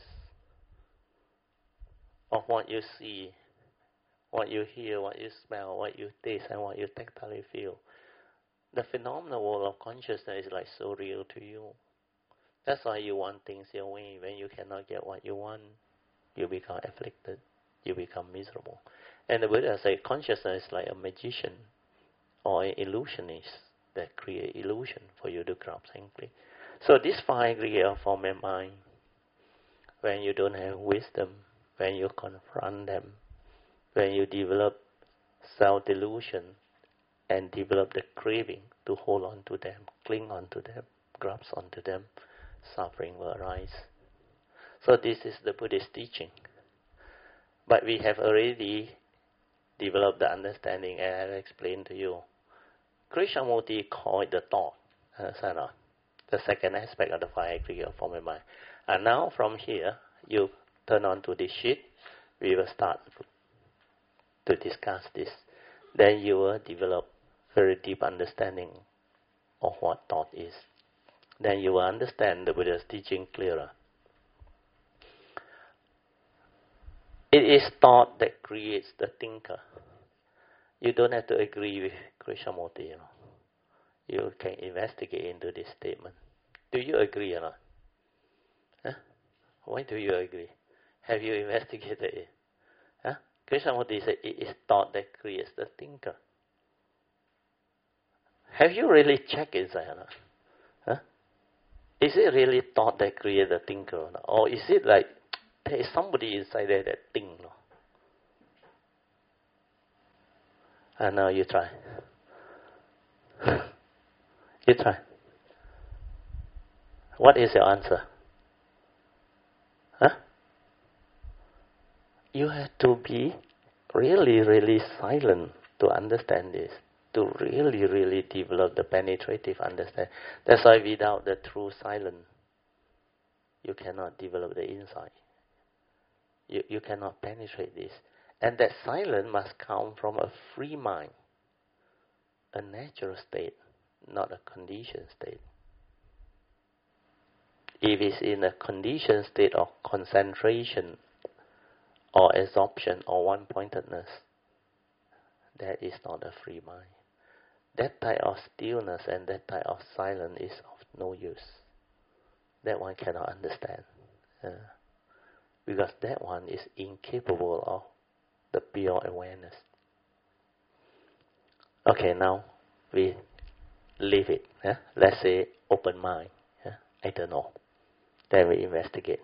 of what you see, what you hear, what you smell, what you taste, and what you tactily feel, the phenomenal world of consciousness is like so real to you. That's why you want things your way. When you cannot get what you want, you become afflicted, you become miserable. And the Buddha said consciousness is like a magician or an illusionist that create illusion for you to grasp simply. So these 5 aggregates form a mind. When you don't have wisdom, when you confront them, when you develop self-delusion and develop the craving to hold on to them, cling on to them, grasp onto them, suffering will arise. So this is the Buddhist teaching. But we have already developed the understanding, and I will explain to you. Krishnamurti called it the thought, the second aspect of the 5 aggregates of form and mind. And now from here, you turn on to this sheet, we will start to discuss this. Then you will develop very deep understanding of what thought is. Then you will understand the Buddha's teaching clearer. It is thought that creates the thinker. You don't have to agree with Krishnamurti, You can investigate into this statement. Do you agree or not? Huh? Why do you agree? Have you investigated it? Huh? Krishnamurti said it is thought that creates the thinker. Have you really checked inside or not? Huh? Is it really thought that creates the thinker or not? Or is it like there is somebody inside there that thinks? And now you try. You try. What is your answer? Huh? You have to be really, really silent to understand this, to really, really develop the penetrative understanding. That's why without the true silence, you cannot develop the insight. You cannot penetrate this. And that silence must come from a free mind, a natural state, not a conditioned state. If it's in a conditioned state of concentration or absorption or one-pointedness, that is not a free mind. That type of stillness and that type of silence is of no use. That one cannot understand. Because that one is incapable of the pure awareness. Okay, now we leave it. Let's say open mind. I don't know. Then we investigate.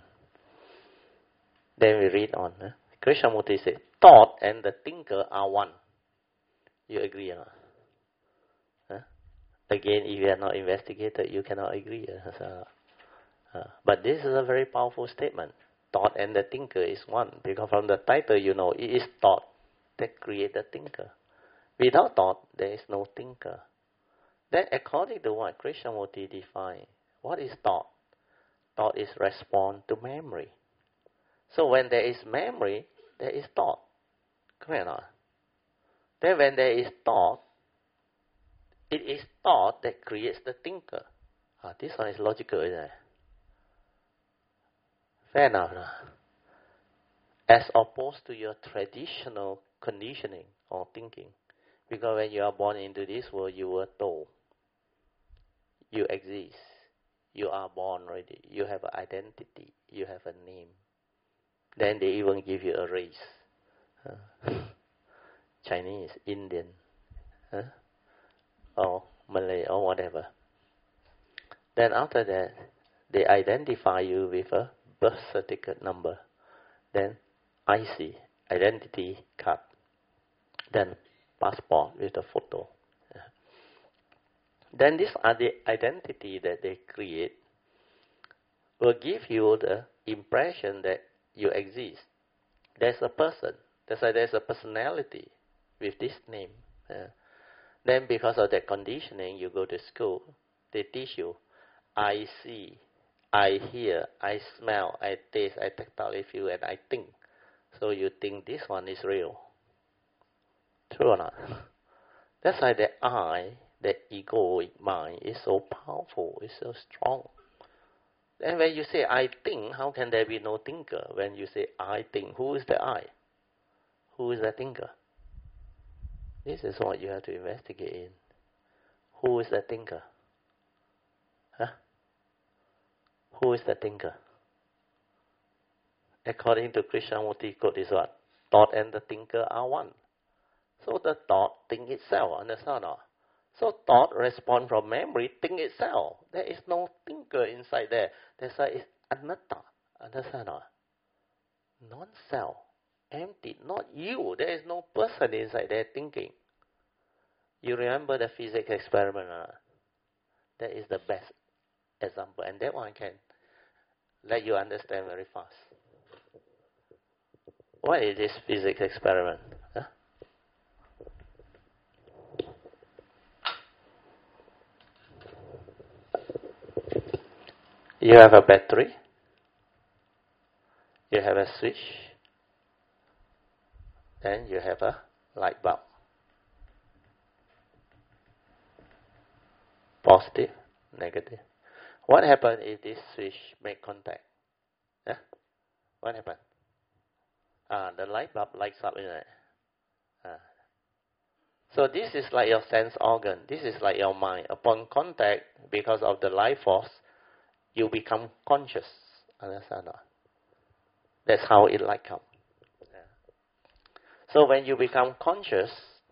Then we read on. Krishnamurti said, thought and the thinker are one. You agree or not? Again, if you are not investigated, you cannot agree. But this is a very powerful statement. Thought and the thinker is one. Because from the title, you know, it is thought that creates the thinker. Without thought, there is no thinker. Then according to what Krishnamurti defined, what is thought? Thought is response to memory. So when there is memory, there is thought. Correct or not? Then when there is thought, it is thought that creates the thinker. This one is logical, isn't it? Fair enough. As opposed to your traditional conditioning or thinking. Because when you are born into this world, you were told you exist. You are born already. You have an identity. You have a name. Then they even give you a race. Chinese, Indian, or Malay or whatever. Then after that, they identify you with a birth certificate number. Then IC, identity card. Then passport with a photo. Then these are the identity that they create, will give you the impression that you exist. There's a person. That's why there's a personality with this name. Then because of that conditioning, you go to school, they teach you, I see, I hear, I smell, I taste, I tactile feel, and I think. So you think this one is real. True or not? That's why the I, the egoic mind, is so powerful, is so strong. And when you say I think, how can there be no thinker? When you say I think, who is the I? Who is the thinker? This is what you have to investigate in. Who is the thinker? Huh? Who is the thinker? According to Krishnamurti code is what? Thought and the thinker are one. So the thought think itself, understand or not? So thought respond from memory, think itself. There is no thinker inside there. That's why it's anatta, understand or not? Non-self, empty, not you. There is no person inside there thinking. You remember the physics experiment? That is the best example, and that one can let you understand very fast. What is this physics experiment? Huh? You have a battery, you have a switch, then you have a light bulb. Positive, negative. What happens if this switch make contact? Yeah? What happens? The light bulb lights up, isn't it? So this is like your sense organ. This is like your mind. Upon contact, because of the life force, you become conscious. Understand? That's how it light comes. So when you become conscious,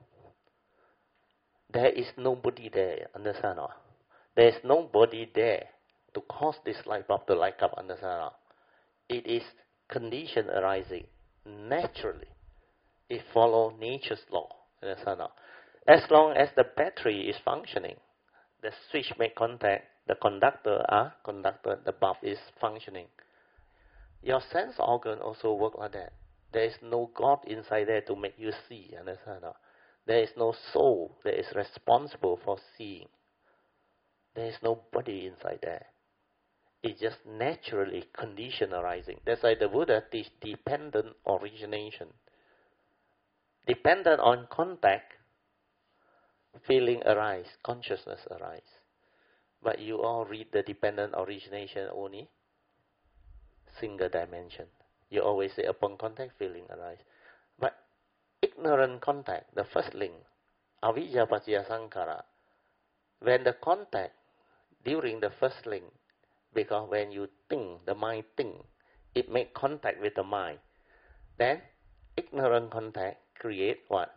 there is nobody there. Understand? There is nobody there to cause this light bulb to light up. Understand? It is condition arising naturally. It follows nature's law. Understand? As long as the battery is functioning, the switch make contact, the conductor are conducted, the bulb is functioning. Your sense organ also work like that. There is no God inside there to make you see. Understand? There is no soul that is responsible for seeing. There is nobody inside there. It's just naturally condition arising. That's why the Buddha teach dependent origination. Dependent on contact, feeling arise, consciousness arise. But you all read the dependent origination only single dimension. You always say upon contact, feeling arise. But ignorant contact, the first link, avijja paccaya sankhara, when the contact during the first link, because when you think, the mind think, it make contact with the mind. Then ignorant contact create what?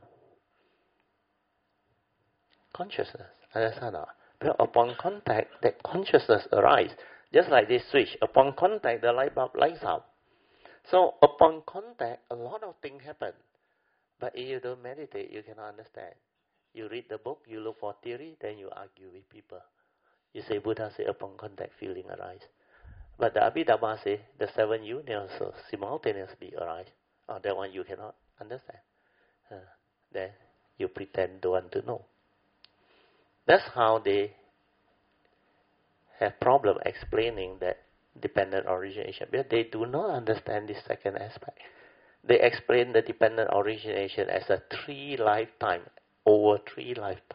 Consciousness. Understand? But upon contact, that consciousness arise. Just like this switch. Upon contact, the light bulb lights up. So upon contact, a lot of things happen. But if you don't meditate, you cannot understand. You read the book, you look for theory, then you argue with people. You say, Buddha say, upon contact, feeling arise. But the Abhidhamma say, the 7 unions simultaneously arise. Oh, that one you cannot understand. Then you pretend don't want to know. That's how they have problem explaining that dependent origination. Because they do not understand this second aspect. They explain the dependent origination as a 3 lifetime, over 3 lifetime.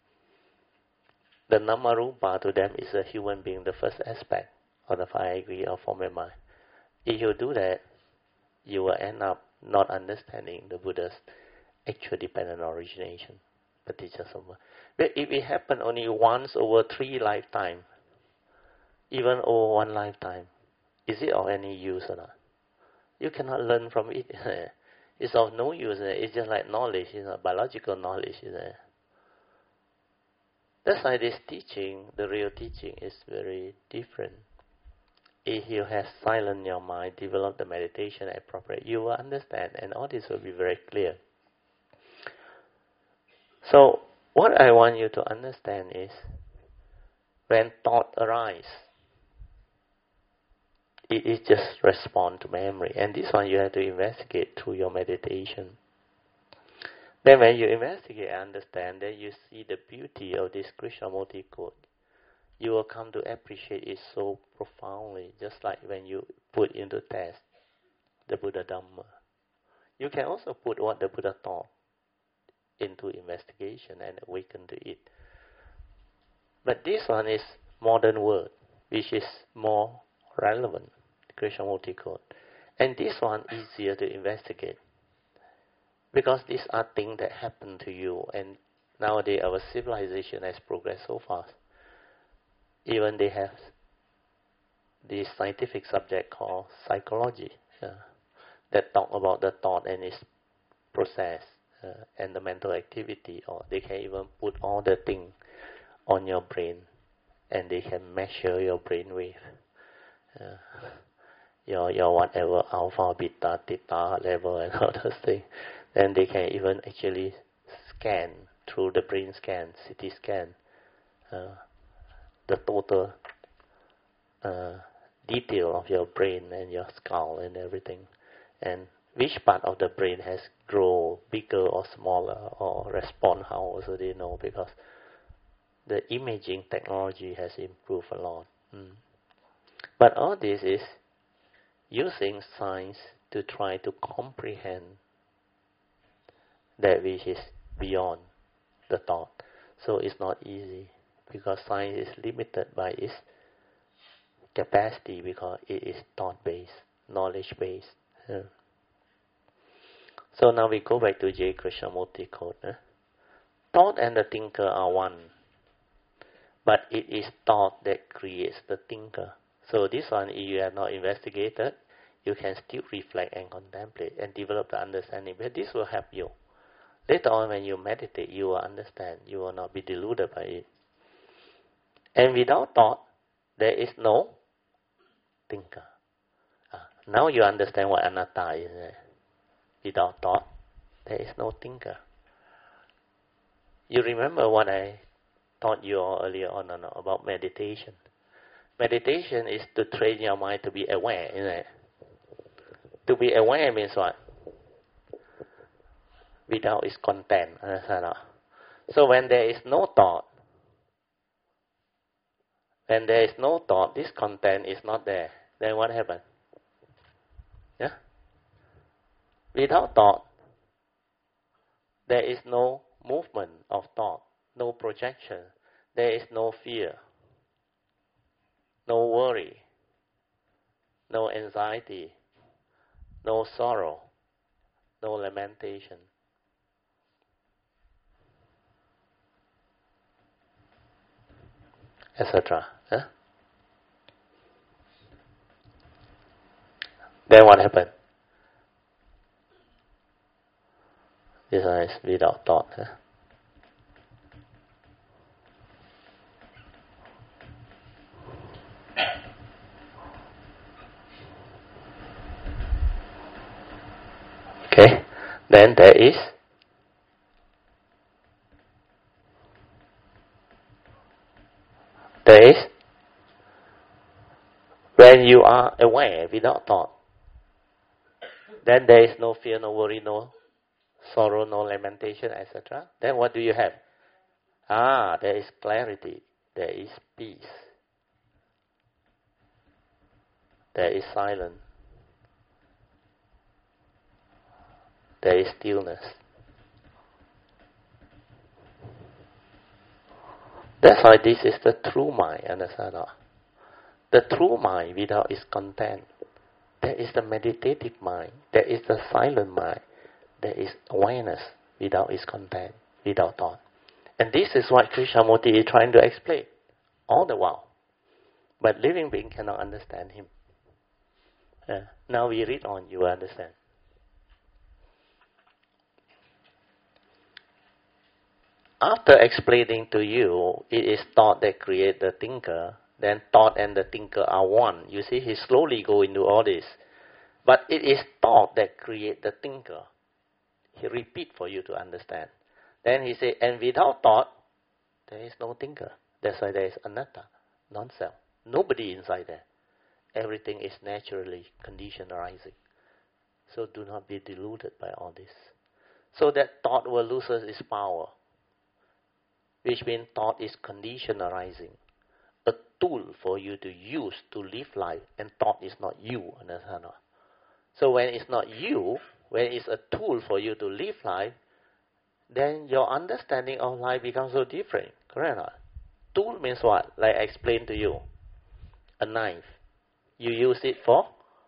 The Namarupa to them is a human being, the first aspect of the 5 degree of form and mind. If you do that, you will end up not understanding the Buddha's actual dependent origination. But if it happen only once over 3 lifetime, even over 1 lifetime, is it of any use or not? You cannot learn from it. It's of no use. It's just like knowledge, biological knowledge. That's why this teaching, the real teaching, is very different. If you have silenced your mind, develop the meditation appropriate, you will understand, and all this will be very clear. So, what I want you to understand is, when thought arises, it is just respond to memory, and this one you have to investigate through your meditation. Then when you investigate and understand, then you see the beauty of this Krishnamurti code. You will come to appreciate it so profoundly, just like when you put into test the Buddha Dhamma. You can also put what the Buddha taught into investigation and awaken to it. But this one is modern word, which is more relevant, Krishnamurti code. And this one easier to investigate. Because these are things that happen to you, and nowadays our civilization has progressed so fast. Even they have this scientific subject called psychology that talk about the thought and its process and the mental activity, or they can even put all the things on your brain and they can measure your brain wave. Your whatever alpha, beta, theta level and all those things. Then they can even actually scan through the brain scan, CT scan, the total detail of your brain and your skull and everything, and which part of the brain has grown bigger or smaller or respond how also they know, because the imaging technology has improved a lot. But all this is using science to try to comprehend that which is beyond the thought. So it's not easy, because science is limited by its capacity, because it is thought-based, knowledge-based. So now we go back to J. Krishnamurti quote. Thought and the thinker are one, but it is thought that creates the thinker. So this one, if you have not investigated, you can still reflect and contemplate and develop the understanding. But this will help you. Later on, when you meditate, you will understand. You will not be deluded by it. And without thought, there is no thinker. Now you understand what anatta is. Without thought, there is no thinker. You remember what I taught you earlier on about meditation. Meditation is to train your mind to be aware, isn't it? To be aware means what? Without its content. So when there is no thought, this content is not there. Then what happens? Yeah? Without thought, there is no movement of thought, no projection. There is no fear, no worry, no anxiety, no sorrow, no lamentation. Etc. Then what happened? This one is without thought. Okay. Then there is when you are aware without thought, then there is no fear, no worry, no sorrow, no lamentation, etc. Then what do you have? There is clarity, there is peace, there is silence, there is stillness. That's why this is the true mind, understand? The true mind without its content. There is the meditative mind, there is the silent mind, there is awareness without its content, without thought. And this is what Krishnamurti is trying to explain all the while. But living being cannot understand him. Now we read on, you will understand. after explaining to you, it is thought that creates the thinker, then thought and the thinker are one. You see, he slowly go into all this. But it is thought that creates the thinker. He repeat for you to understand. Then he say, and without thought, there is no thinker. That's why there is anatta, non-self. Nobody inside there. Everything is naturally conditioned arising. So do not be deluded by all this. So that thought will lose its power, which means thought is conditioned arising, a tool for you to use to live life, and thought is not you, understand? So when it's not you, when it's a tool for you to live life, then your understanding of life becomes so different, correct or not? Tool means what? Like I explained to you, a knife. You use it for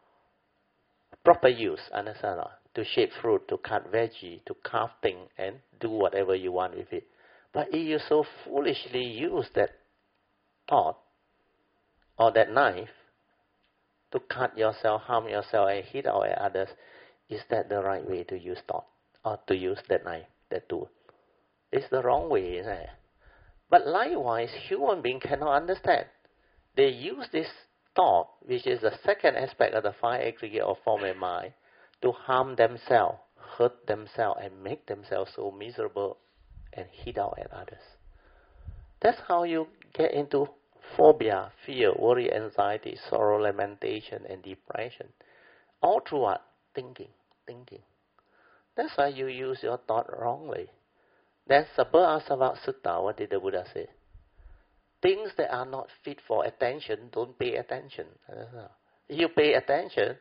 proper use, understand or not? To shape fruit, to cut veggie, to carve things, and do whatever you want with it. But if you so foolishly use that thought or that knife to cut yourself, harm yourself, and hit out at others, is that the right way to use thought or to use that knife, that tool? It's the wrong way, isn't it? But likewise, human beings cannot understand. They use this thought, which is the second aspect of the five aggregate of form and mind, to harm themselves, hurt themselves, and make themselves so miserable and hit out at others. That's how you get into phobia, fear, worry, anxiety, sorrow, lamentation, and depression. All through what? Thinking. That's why you use your thought wrongly. Then Sabha Asava Sutta, what did the Buddha say? Things that are not fit for attention, don't pay attention. If you pay attention,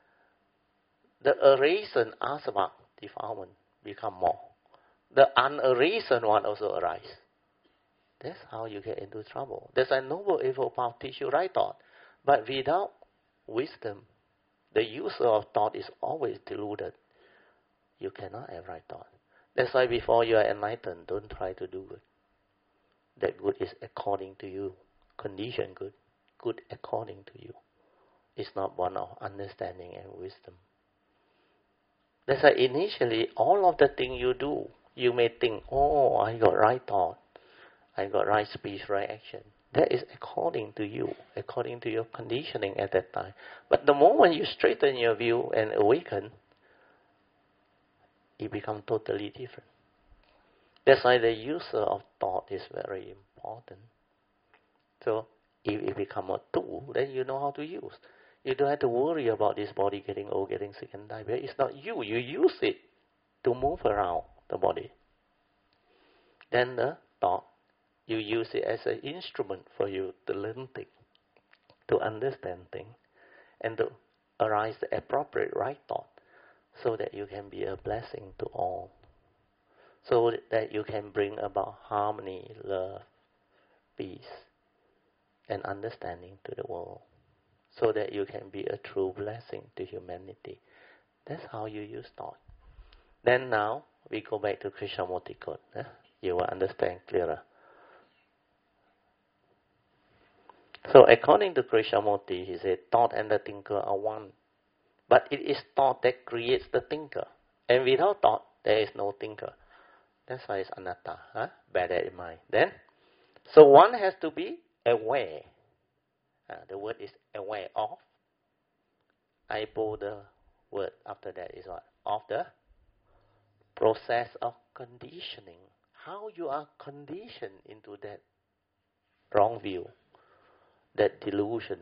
the arisen asava, defilement, become more. The unarisen one also arise. That's how you get into trouble. That's why Noble Eightfold Path teach you right thought. But without wisdom, the user of thought is always deluded. You cannot have right thought. That's why before you are enlightened, don't try to do good. That good is according to you. Condition good. Good according to you. It's not one of understanding and wisdom. That's why initially, all of the things you do, you may think, oh, I got right thought. I got right speech, right action. That is according to you, according to your conditioning at that time. But the moment you straighten your view and awaken, it becomes totally different. That's why the user of thought is very important. So if it becomes a tool, then you know how to use. You don't have to worry about this body getting old, getting sick and die. But it's not you. You use it to move around the body. Then the thought, you use it as an instrument for you to learn things, to understand things, and to arise the appropriate right thought, so that you can be a blessing to all. So that you can bring about harmony, love, peace, and understanding to the world. So that you can be a true blessing to humanity. That's how you use thought. Then now, we go back to Krishnamurti quote. You will understand clearer. So according to Krishnamurti, he said, thought and the thinker are one. But it is thought that creates the thinker. And without thought, there is no thinker. That's why it's anatta. Bear that in mind. Then, so one has to be aware. The word is aware of. I pull the word after that is what? Of the process of conditioning. How you are conditioned into that wrong view, that delusion,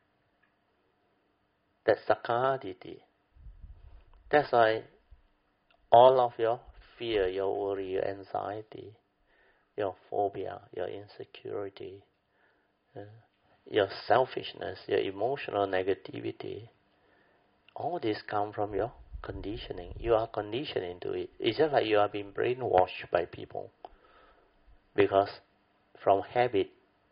that sakkaditi. That's why all of your fear, your worry, your anxiety, your phobia, your insecurity, your selfishness, your emotional negativity, all this come from your conditioning. You are conditioned into it. It's just like you are being brainwashed by people. Because from habit,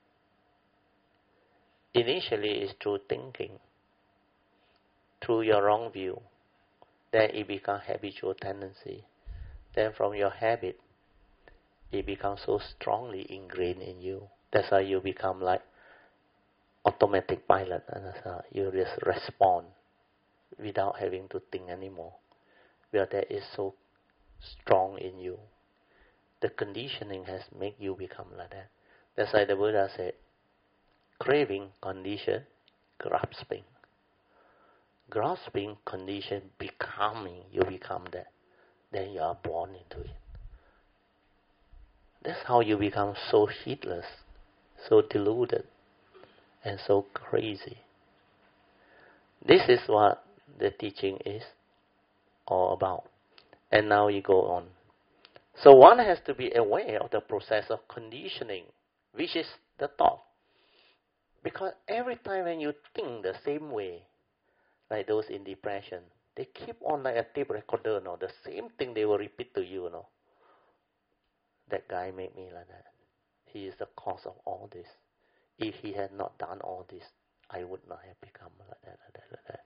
initially it's through thinking, through your wrong view. Then it becomes habitual tendency. Then from your habit, it becomes so strongly ingrained in you. That's why you become like automatic pilot. You just respond without having to think anymore. Because that is so strong in you. The conditioning has made you become like that. That's why the Buddha said, craving, condition, grasping. Grasping, condition, becoming, you become that. Then you are born into it. That's how you become so heedless, so deluded, and so crazy. This is what the teaching is all about. And now you go on. So one has to be aware of the process of conditioning, which is the thought. Because every time when you think the same way, like those in depression, they keep on like a tape recorder, the same thing they will repeat to you, That guy made me like that. He is the cause of all this. If he had not done all this, I would not have become like that.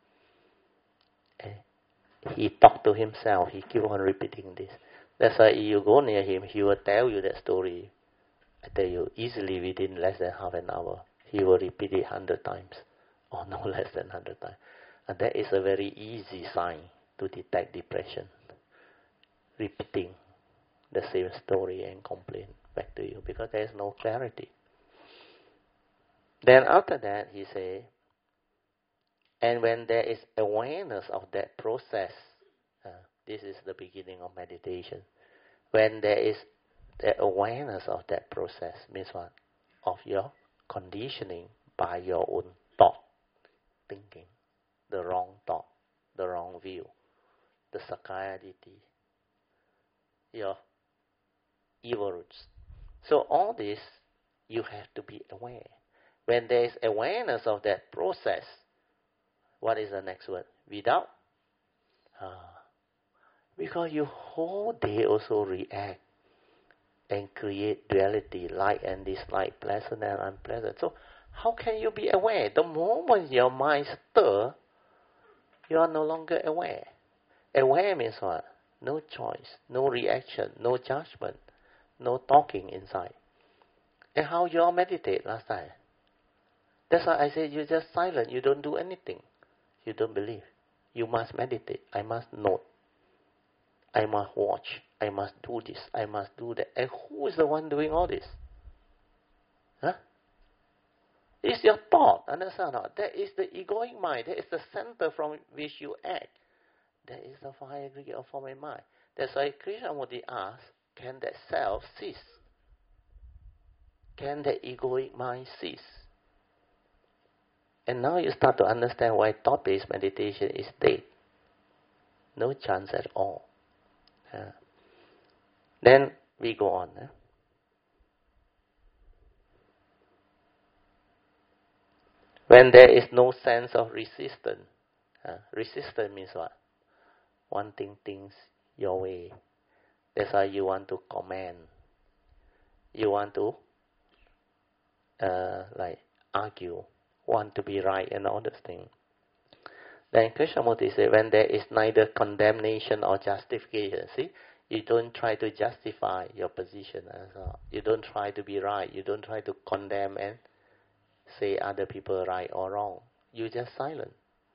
And he talked to himself. He keep on repeating this. That's why if you go near him, he will tell you that story. I tell you, easily within less than half an hour. He will repeat it 100 times, or no less than 100 times. And that is a very easy sign to detect depression. Repeating the same story and complaint back to you, because there is no clarity. Then after that, he say, and when there is awareness of that process, this is the beginning of meditation. When there is the awareness of that process, means what? Of your conditioning by your own thought, thinking, the wrong thought, the wrong view, the Sakkaya Ditthi, your evil roots. So all this, you have to be aware. When there is awareness of that process, what is the next word? Without? Because you whole day also react and create duality, like and dislike, pleasant and unpleasant. So how can you be aware? The moment your mind stirs, you are no longer aware. Aware means what? No choice, no reaction, no judgment, no talking inside. And how you all meditate last time? That's why I said you're just silent, you don't do anything. You don't believe. You must meditate. I must note. I must watch. I must do this. I must do that. And who is the one doing all this? It's your thought. Understand or not? That is the egoic mind. That is the center from which you act. That is the fire aggregate of form and mind. That's why Krishnamurti asks, can that self cease? Can that egoic mind cease? And now you start to understand why thought-based meditation is dead. No chance at all. Then we go on. When there is no sense of resistance. Resistance means what? Wanting things your way. That's why you want to command. You want to argue. Want to be right and all those things. Then Krishnamurti said, when there is neither condemnation or justification, see, you don't try to justify your position. You don't try to be right. You don't try to condemn and say other people right or wrong. You just silent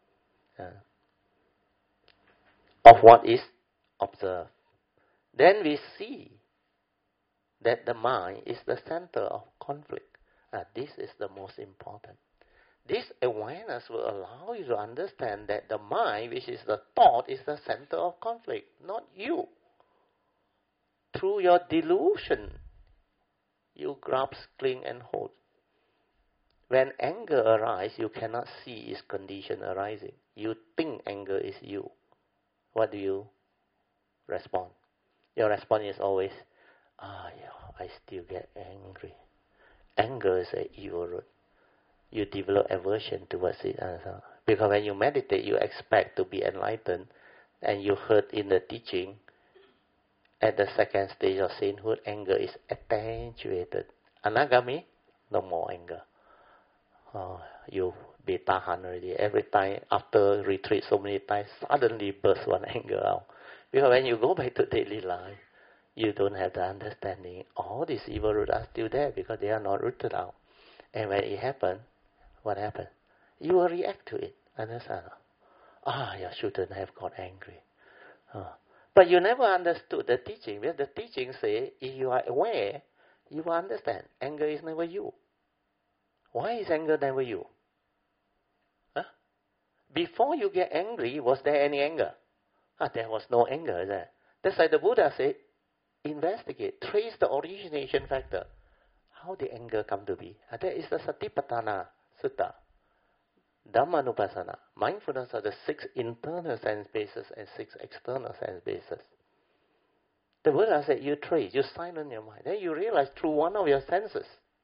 of what is observed. Then we see that the mind is the center of conflict. This is the most important. This awareness will allow you to understand that the mind, which is the thought, is the center of conflict, not you. Through your delusion, you grasp, cling, and hold. When anger arises, you cannot see its condition arising. You think anger is you. What do you respond? Your response is always, I still get angry. Anger is an evil root. You develop aversion towards it. Because when you meditate, you expect to be enlightened, and you heard in the teaching, at the second stage of sainthood, anger is attenuated. Anagami, no more anger. You be tahan already. Every time, after retreat so many times, suddenly burst one anger out. Because when you go back to daily life, you don't have the understanding. All these evil roots are still there because they are not rooted out. And when it happens, what happens? You will react to it. Understand? You shouldn't have got angry. But But you never understood the teaching. Because the teaching say, if you are aware, you will understand. Anger is never you. Why is anger never you? Huh? Before you get angry, was there any anger? There was no anger there. That's why the Buddha said, investigate, trace the origination factor. How did anger come to be? That is the Satipatthana Sutta. Dhammanupassana. Mindfulness are the 6 internal sense bases and 6 external sense bases. The Buddha said, you trace, you silence your mind. Then you realize through one of your senses.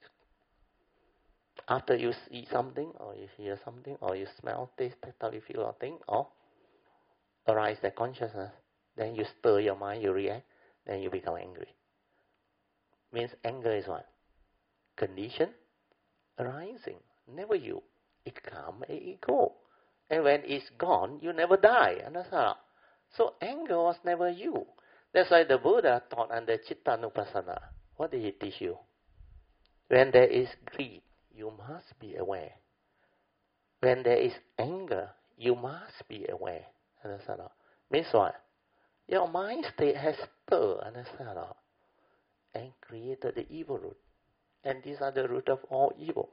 After you see something, or you hear something, or you smell, taste, tactile, you feel or think, or arise that consciousness, then you stir your mind, you react, then you become angry. Means anger is what? Condition arising, never you. It come and it go. And when it's gone, you never die. Understand? So anger was never you. That's why the Buddha taught under Chittanupassana. What did he teach you? When there is greed, you must be aware. When there is anger, you must be aware. Understand? Means what? Your mind state has stirred, understand? And created the evil root. And these are the root of all evil.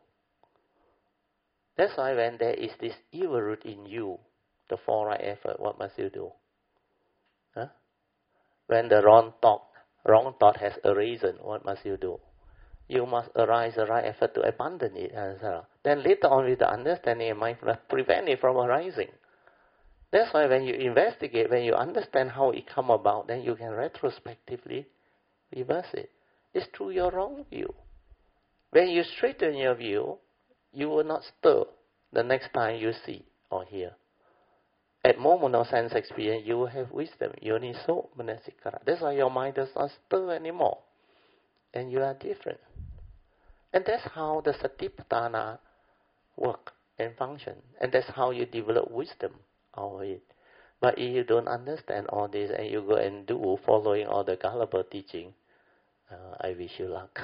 That's why when there is this evil root in you, the 4 right effort, what must you do? Huh? When the wrong thought has arisen, what must you do? You must arise the right effort to abandon it. Then later on with the understanding and mindfulness, prevent it from arising. That's why when you investigate, when you understand how it come about, then you can retrospectively reverse it. It's through your wrong view. When you straighten your view, you will not stir the next time you see or hear. At moment of sense experience, you will have wisdom. Yoniso manasikara. That's why your mind does not stir anymore. And you are different. And that's how the Satipatthana work and function. And that's how you develop wisdom out of it. But if you don't understand all this and you go and do following all the gullible teaching, I wish you luck.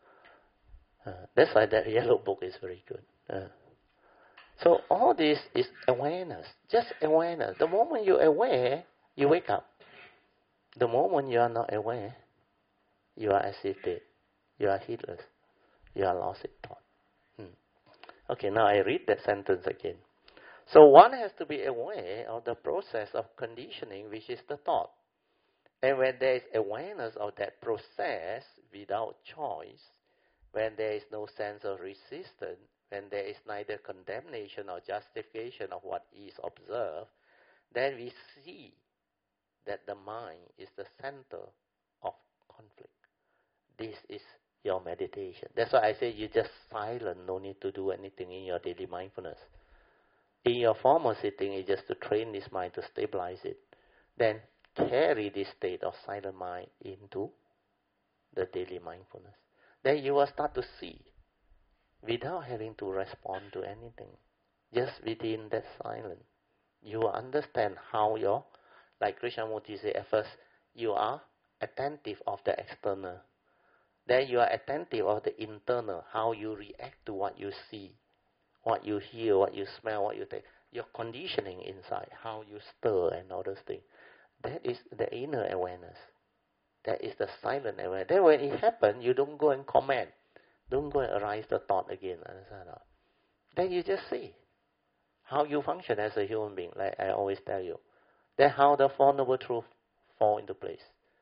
That's why that yellow book is very good. So all this is awareness, just awareness. The moment you're aware, you wake up. The moment you are not aware, you are agitated, you are heedless, you are lost in thought. Okay, now I read that sentence again. So one has to be aware of the process of conditioning, which is the thought. And when there is awareness of that process without choice, when there is no sense of resistance, when there is neither condemnation or justification of what is observed, then we see that the mind is the center of conflict. This is your meditation. That's why I say you just silent, no need to do anything in your daily mindfulness. In your formal sitting, it's just to train this mind to stabilize it. Then carry this state of silent mind into the daily mindfulness. Then you will start to see without having to respond to anything. Just within that silence, you will understand how like Krishnamurti said at first, you are attentive of the external. Then you are attentive of the internal, how you react to what you see, what you hear, what you smell, what you taste. Your conditioning inside, how you stir and all those things. That is the inner awareness. That is the silent awareness. Then when it happens, you don't go and comment. Don't go and arise the thought again. Then you just see how you function as a human being, like I always tell you. Then how the Four Noble Truths fall into place.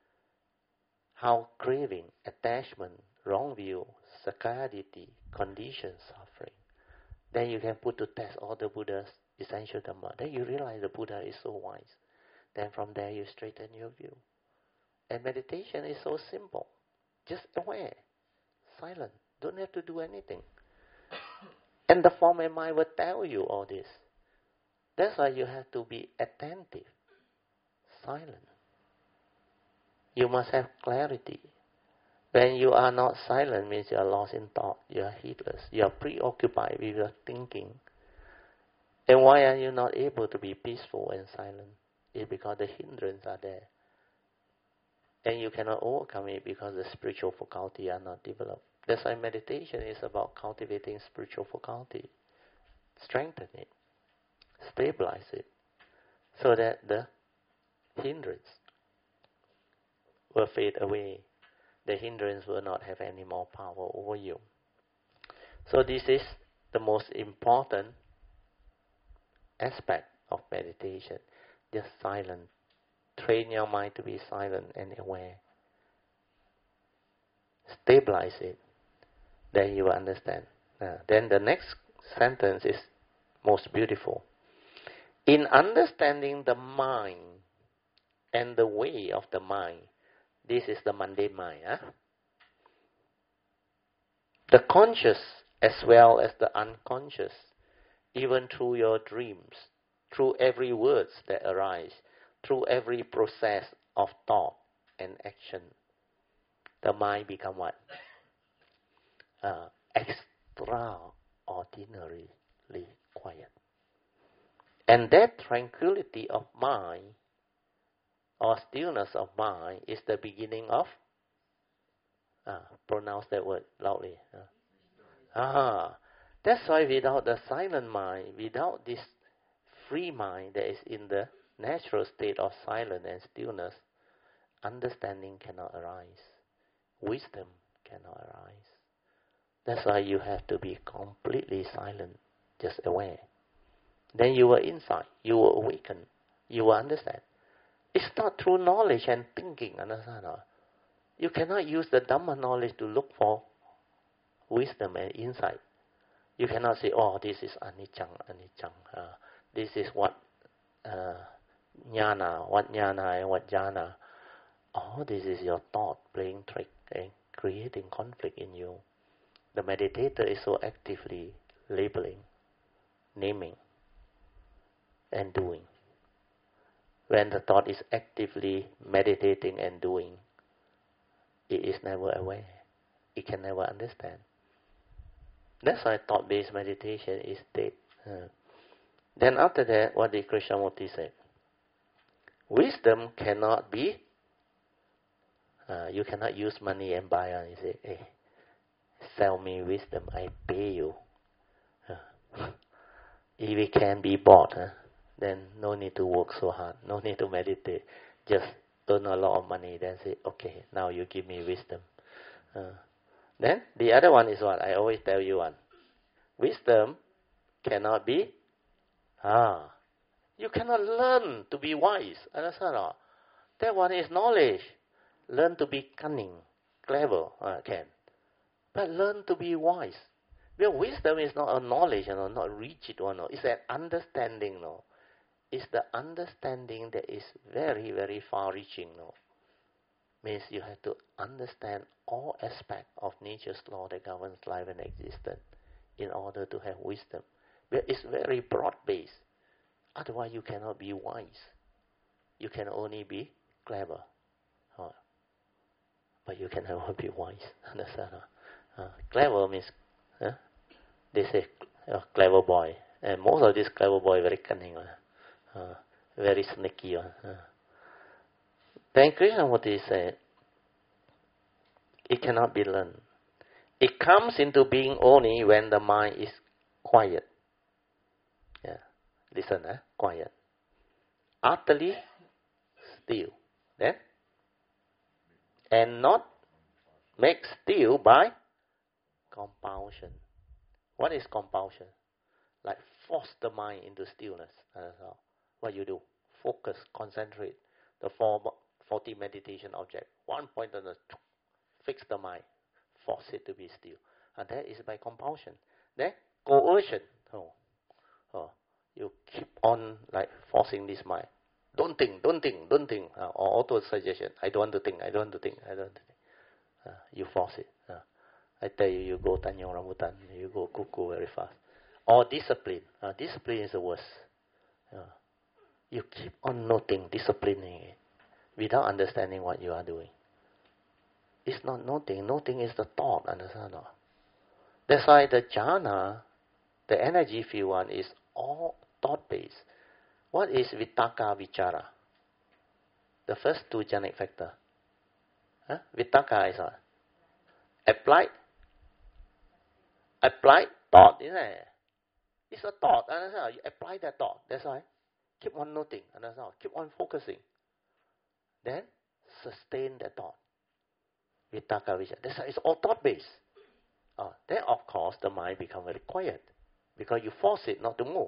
How craving, attachment, wrong view, sakkayaditthi, condition, suffering. Then you can put to test all the Buddha's essential Dhamma. Then you realize the Buddha is so wise. Then from there you straighten your view. And meditation is so simple. Just aware, silent. Don't have to do anything. And the form and mind will tell you all this. That's why you have to be attentive, silent. You must have clarity. When you are not silent, means you are lost in thought. You are heedless. You are preoccupied with your thinking. And why are you not able to be peaceful and silent? It's because the hindrances are there. And you cannot overcome it because the spiritual faculty are not developed. That's why meditation is about cultivating spiritual faculty. Strengthen it. Stabilize it. So that the hindrance will fade away. The hindrance will not have any more power over you. So this is the most important aspect of meditation. Just silent. Train your mind to be silent and aware. Stabilize it. Then you will understand. Then the next sentence is most beautiful. In understanding the mind and the way of the mind, this is the mundane mind. The conscious as well as the unconscious, even through your dreams, through every words that arise, through every process of thought and action, the mind become what? Extraordinarily quiet. And that tranquility of mind or stillness of mind is the beginning of, pronounce that word loudly. That's why without the silent mind, without this free mind that is in the natural state of silence and stillness, understanding cannot arise. Wisdom cannot arise. That's why you have to be completely silent, just aware. Then you will insight, you will awaken, you will understand. It's not through knowledge and thinking, understand? You cannot use the Dhamma knowledge to look for wisdom and insight. You cannot say, oh, this is anicca. This is what jnana, what jnana and what jhana. Oh, this is your thought playing trick and creating conflict in you. The meditator is so actively labeling, naming, and doing. When the thought is actively meditating and doing, it is never aware. It can never understand. That's why thought-based meditation is dead. Then after that, what did Krishnamurti say? Wisdom cannot be, you cannot use money and buy and say, hey, sell me wisdom, I pay you. If it can be bought, then no need to work so hard, no need to meditate. Just earn a lot of money, then say, okay, now you give me wisdom. Then the other one is what? I always tell you one. Wisdom cannot be, you cannot learn to be wise. Understand? That one is knowledge. Learn to be cunning, clever, can. But learn to be wise. Well, wisdom is not a knowledge, not rigid one. It's an understanding. It's the understanding that is very, very far-reaching. Means you have to understand all aspects of nature's law that governs life and existence in order to have wisdom. But it's very broad-based. Otherwise, you cannot be wise. You can only be clever. But you can never be wise. Understand? Clever means, they say, clever boy. And most of these clever boys very cunning, very sneaky. Then Krishnamurti said, it cannot be learned. It comes into being only when the mind is quiet. Listen, quiet. Utterly still. Then? And not make still by compulsion. What is compulsion? Like force the mind into stillness. That's all. What you do? Focus, concentrate. The 40 meditation object. One point on the fix the mind. Force it to be still. And that is by compulsion. Then coercion. You keep on like forcing this mind. Don't think. Or auto-suggestion. I don't want to think. You force it. I tell you, you go Tanjong Rambutan, you go cuckoo very fast. Or discipline. Discipline is the worst. You keep on noting, disciplining it, without understanding what you are doing. It's not noting. Noting is the thought, understand? That's why the jhana, the energy field one, is all thought-based. What is vitakka, vichara? The first two jhanic factors. Vitakka is what? Applied thought, isn't it? It's a thought, understand? You apply that thought. That's why. Keep on noting, understand? Keep on focusing. Then sustain that thought. Vitakka vichara. That's why it's all thought-based. Then, of course, the mind becomes very quiet because you force it not to move.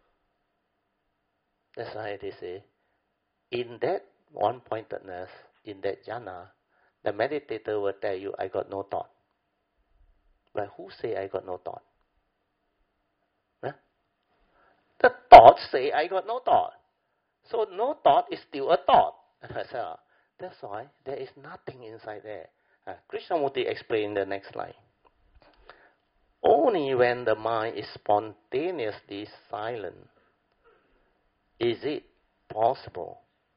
That's why they say, in that one-pointedness, in that jhana, the meditator will tell you, I got no thought. But who say I got no thought? Huh? The thought say I got no thought. So no thought is still a thought. That's why there is nothing inside there. Krishnamurti explained the next line. Only when the mind is spontaneously silent is it possible.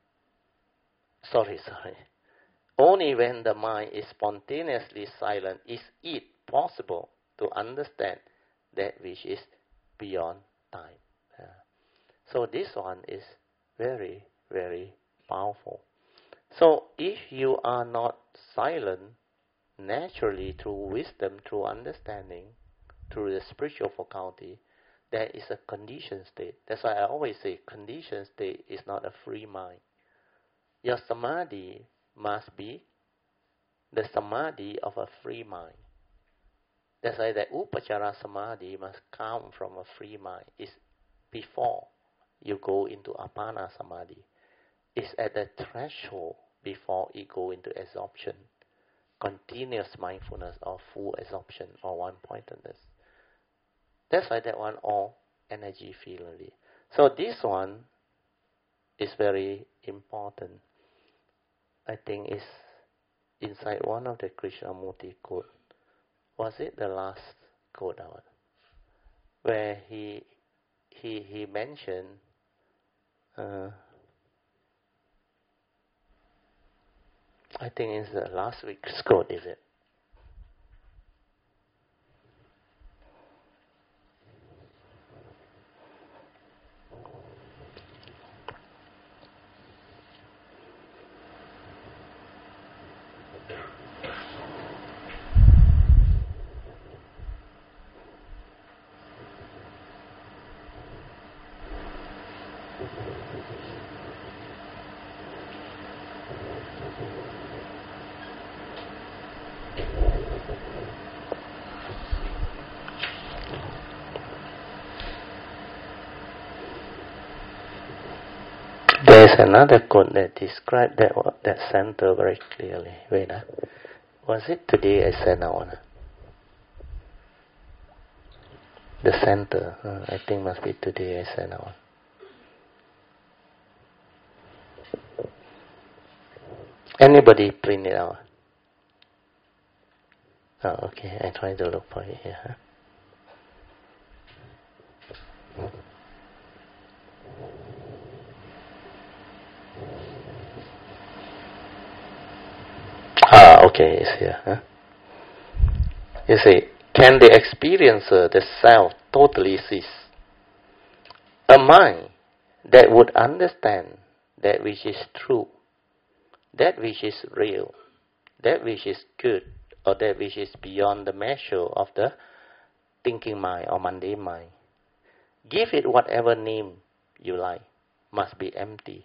Only when the mind is spontaneously silent is it possible to understand that which is beyond time. So this one is very, very powerful. So if you are not silent, naturally through wisdom, through understanding, through the spiritual faculty, there is a conditioned state. That's why I always say conditioned state is not a free mind. Your samadhi must be the samadhi of a free mind. That's why the upachara samadhi must come from a free mind. It's before you go into apana samadhi. It's at the threshold before it go into absorption. Continuous mindfulness or full absorption or one-pointedness. That's why that one all energy fieldly. So this one is very important. I think it's inside one of the Krishnamurti quote. Was it the last quote out? Where he mentioned I think it's the last week's quote, is it? There's another quote that described that center very clearly. Wait, was it today I sent out? The center, I think must be today I sent out. Anybody print it out? Oh, okay, I try to look for it here. Okay, it's here. You see, can the experiencer, the self, totally cease? A mind that would understand that which is true, that which is real, that which is good, or that which is beyond the measure of the thinking mind or mundane mind. Give it whatever name you like, must be empty.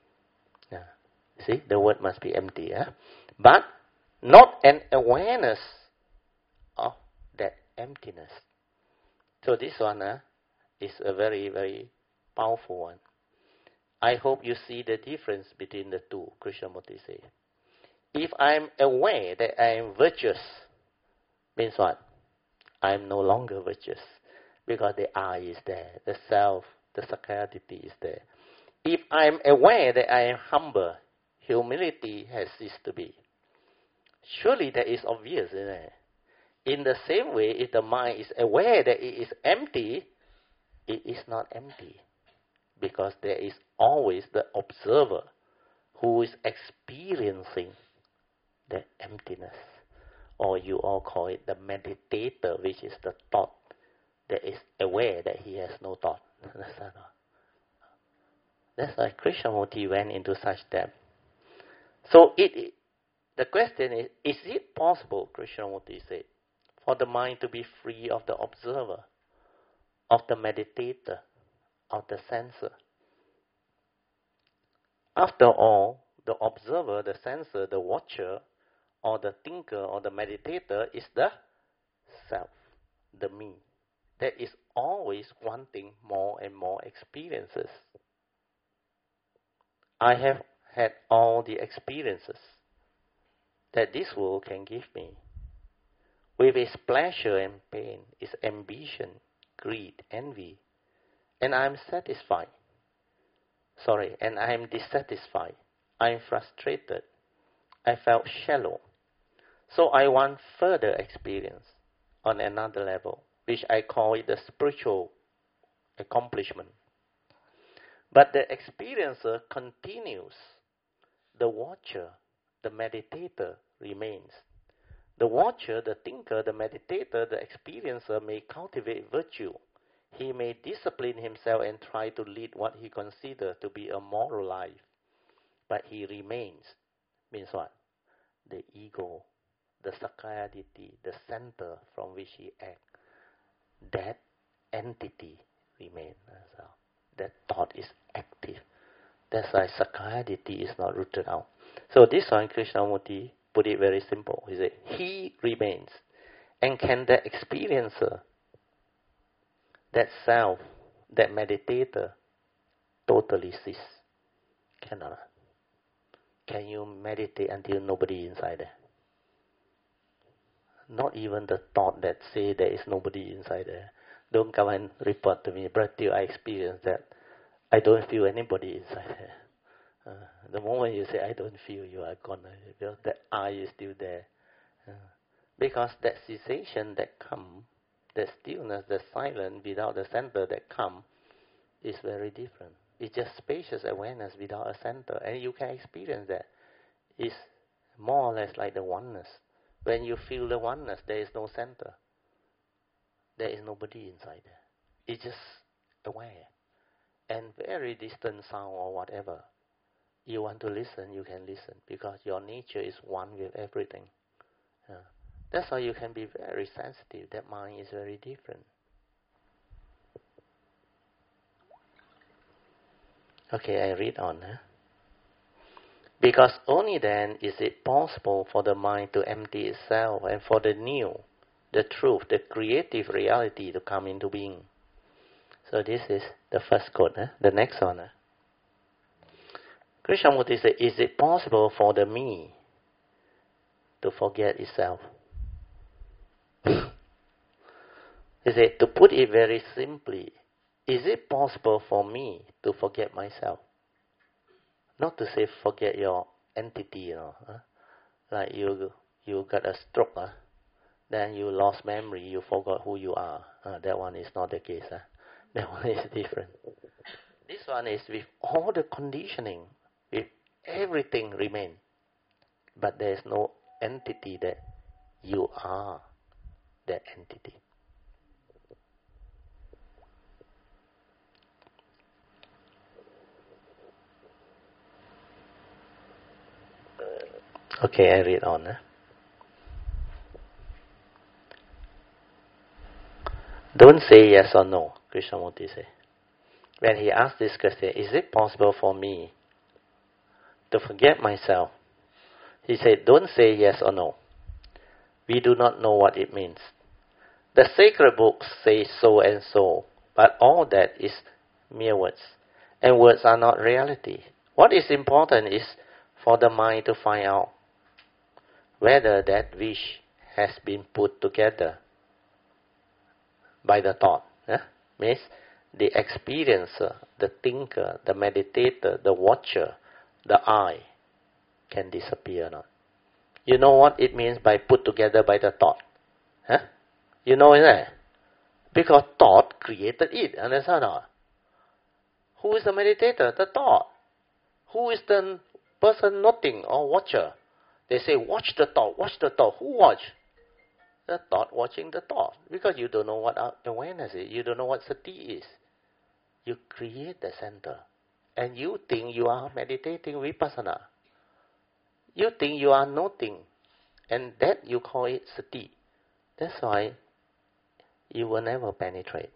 See, the word must be empty. But not an awareness of that emptiness. So this one is a very, very powerful one. I hope you see the difference between the two, Krishnamurti says. If I'm aware that I am virtuous, means what? I'm no longer virtuous, because the I is there, the self, the sacrality is there. If I'm aware that I am humble, humility has ceased to be. Surely that is obvious, isn't it? In the same way, if the mind is aware that it is empty, it is not empty. Because there is always the observer who is experiencing the emptiness. Or you all call it the meditator, which is the thought that is aware that he has no thought. That's why Krishnamurti went into such depth. So the question is it possible, Krishnamurti said, for the mind to be free of the observer, of the meditator, of the sensor? After all, the observer, the sensor, the watcher, or the thinker, or the meditator is the self, the me, that is always wanting more and more experiences. I have had all the experiences that this world can give me, with its pleasure and pain, its ambition, greed, envy, and I am satisfied. And I am dissatisfied. I am frustrated. I felt shallow. So I want further experience on another level, which I call it the spiritual accomplishment. But the experiencer continues. The watcher, the meditator remains. The watcher, the thinker, the meditator, the experiencer may cultivate virtue. He may discipline himself and try to lead what he considers to be a moral life. But he remains. Means what? The ego, the Sakkaya Ditthi, the center from which he acts. That entity remains. That thought is active. That's why Sakkaya Ditthi is not rooted out. So this one, Krishnamurti put it very simple. He said, he remains. And can the experiencer, that self, that meditator, totally cease? Cannot. Can you meditate until nobody inside there? Not even the thought that say there is nobody inside there. Don't come and report to me, but till I experience that, I don't feel anybody inside there. The moment you say, I don't feel, you are gone. Because that I is still there. Because that cessation that comes, the stillness, the silence without the center that comes, is very different. It's just spacious awareness without a center. And you can experience that. It's more or less like the oneness. When you feel the oneness, there is no center. There is nobody inside there. It's just aware. And very distant sound or whatever. You want to listen, you can listen. Because your nature is one with everything. That's why you can be very sensitive. That mind is very different. Okay, I read on. Because only then is it possible for the mind to empty itself and for the new, the truth, the creative reality to come into being. So this is the first quote. The next one. Krishnamurti said, is it possible for the me to forget itself? He said, to put it very simply, is it possible for me to forget myself? Not to say forget your entity, like you got a stroke, then you lost memory, you forgot who you are. That one is not the case. That one is different. This one is with all the conditioning, with everything remain, but there is no entity that you are that entity. Okay, I read on. Don't say yes or no, Krishnamurti said. When he asked this question, is it possible for me to forget myself? He said, don't say yes or no. We do not know what it means. The sacred books say so and so, but all that is mere words, and words are not reality. What is important is for the mind to find out whether that wish has been put together by the thought. Means the experiencer, the thinker, the meditator, the watcher, the I can disappear or not. You know what it means by put together by the thought? You know that? Because thought created it, understand or not? Who is the meditator? The thought. Who is the person noting or watcher? They say, watch the thought, watch the thought. Who watch? The thought watching the thought. Because you don't know what awareness is. You don't know what sati is. You create the center. And you think you are meditating vipassana. You think you are noting. And that you call it sati. That's why you will never penetrate.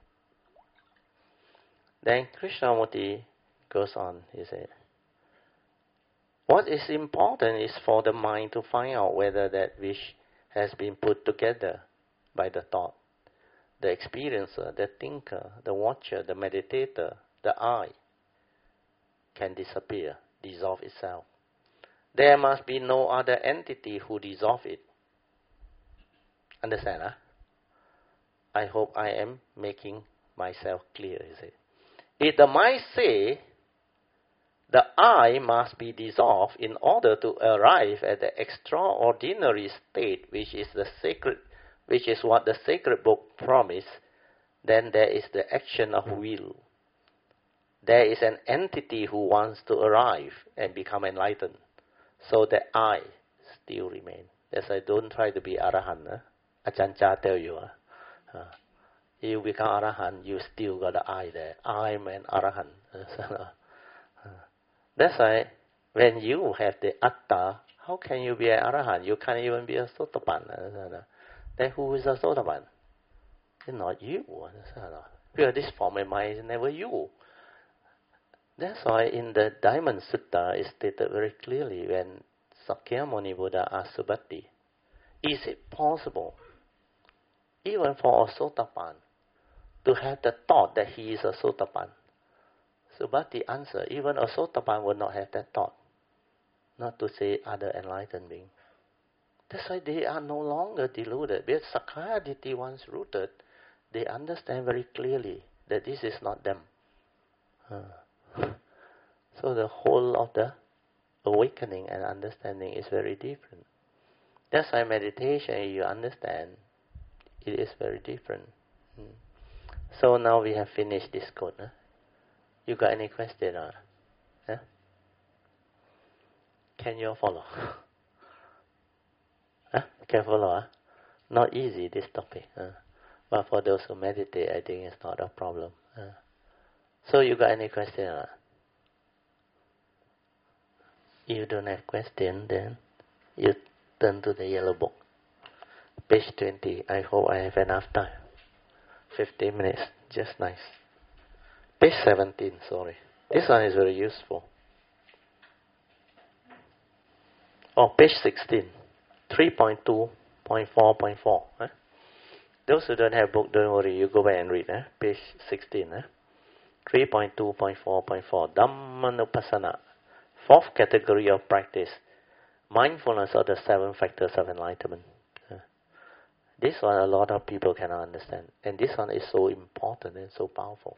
Then Krishnamurti goes on. He said, What is important is for the mind to find out whether that wish has been put together by the thought. The experiencer, the thinker, the watcher, the meditator, the I can disappear, dissolve itself. There must be no other entity who dissolve it. Understand, huh? I hope I am making myself clear, is it? If the mind say the I must be dissolved in order to arrive at the extraordinary state which is what the sacred book promised, then there is the action of will. There is an entity who wants to arrive and become enlightened. So that I still remain. As I don't try to be Arahant. Ajahn Chah tell you, you become Arahant, you still got the I there. I'm an Arahant. That's why when you have the Atta, how can you be an Arahant? You can't even be a Sotapan. Then who is a Sotapan? It's not you. Because this form of mind is never you. That's why in the Diamond Sutta it stated very clearly when Sakyamuni Buddha asked Subhati, is it possible, even for a Sotapan, to have the thought that he is a Sotapan? Subhati answered, even a Sotapan would not have that thought, not to say other enlightened being. That's why they are no longer deluded. Because Sakkaya Ditthi once rooted, they understand very clearly that this is not them. So the whole of the awakening and understanding is very different. That's why meditation, you understand, it is very different. So now we have finished this code. You got any question? Can you follow? Can follow? Not easy, this topic. But for those who meditate, I think it's not a problem. So you got any question? If you don't have question, then you turn to the yellow book. Page 20. I hope I have enough time. 15 minutes. Just nice. Page 17, sorry. This one is very useful. Oh, page 16. 3.2.4.4. Those who don't have book, don't worry. You go back and read. Page 16. 3.2.4.4. Dhammanupassana. Fourth category of practice. Mindfulness of the 7 factors of enlightenment. This one a lot of people cannot understand. And this one is so important and so powerful.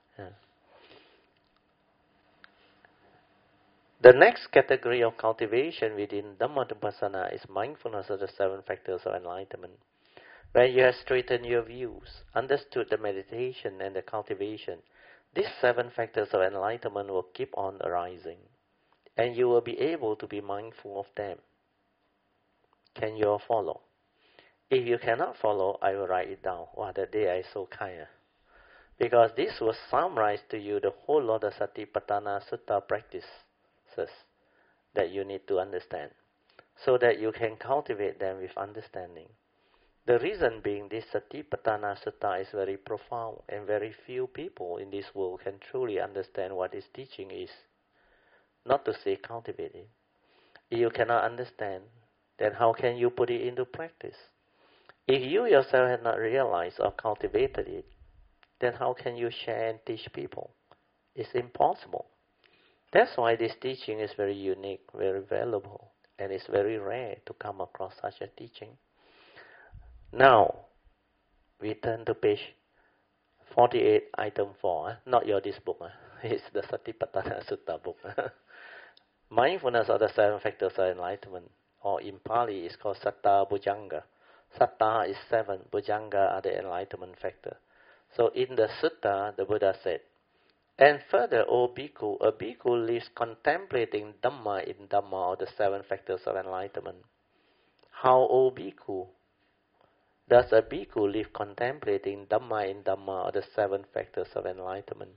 The next category of cultivation within Dhammanupassana is mindfulness of the 7 factors of enlightenment. When you have straightened your views, understood the meditation and the cultivation, these 7 factors of enlightenment will keep on arising. And you will be able to be mindful of them. Can you all follow? If you cannot follow, I will write it down. Wow, that day I so kind. Because this will summarize to you the whole of the Satipatthana Sutta practices that you need to understand, so that you can cultivate them with understanding. The reason being, this Satipatthana Sutta is very profound, and very few people in this world can truly understand what its teaching is. Not to say cultivate it. If you cannot understand, then how can you put it into practice? If you yourself have not realized or cultivated it, then how can you share and teach people? It's impossible. That's why this teaching is very unique, very valuable, and it's very rare to come across such a teaching. Now, we turn to page 48, item 4. Not this book. It's the Satipatthana Sutta book. Mindfulness of the 7 factors of enlightenment, or in Pali is called Satta Bhujanga. Satta is 7, Bhujanga are the enlightenment factor. So in the Sutta, the Buddha said, and further, O Bhikkhu, a Bhikkhu lives contemplating Dhamma in Dhamma, or the 7 factors of enlightenment. How, O Bhikkhu, does a Bhikkhu live contemplating Dhamma in Dhamma, or the 7 factors of enlightenment?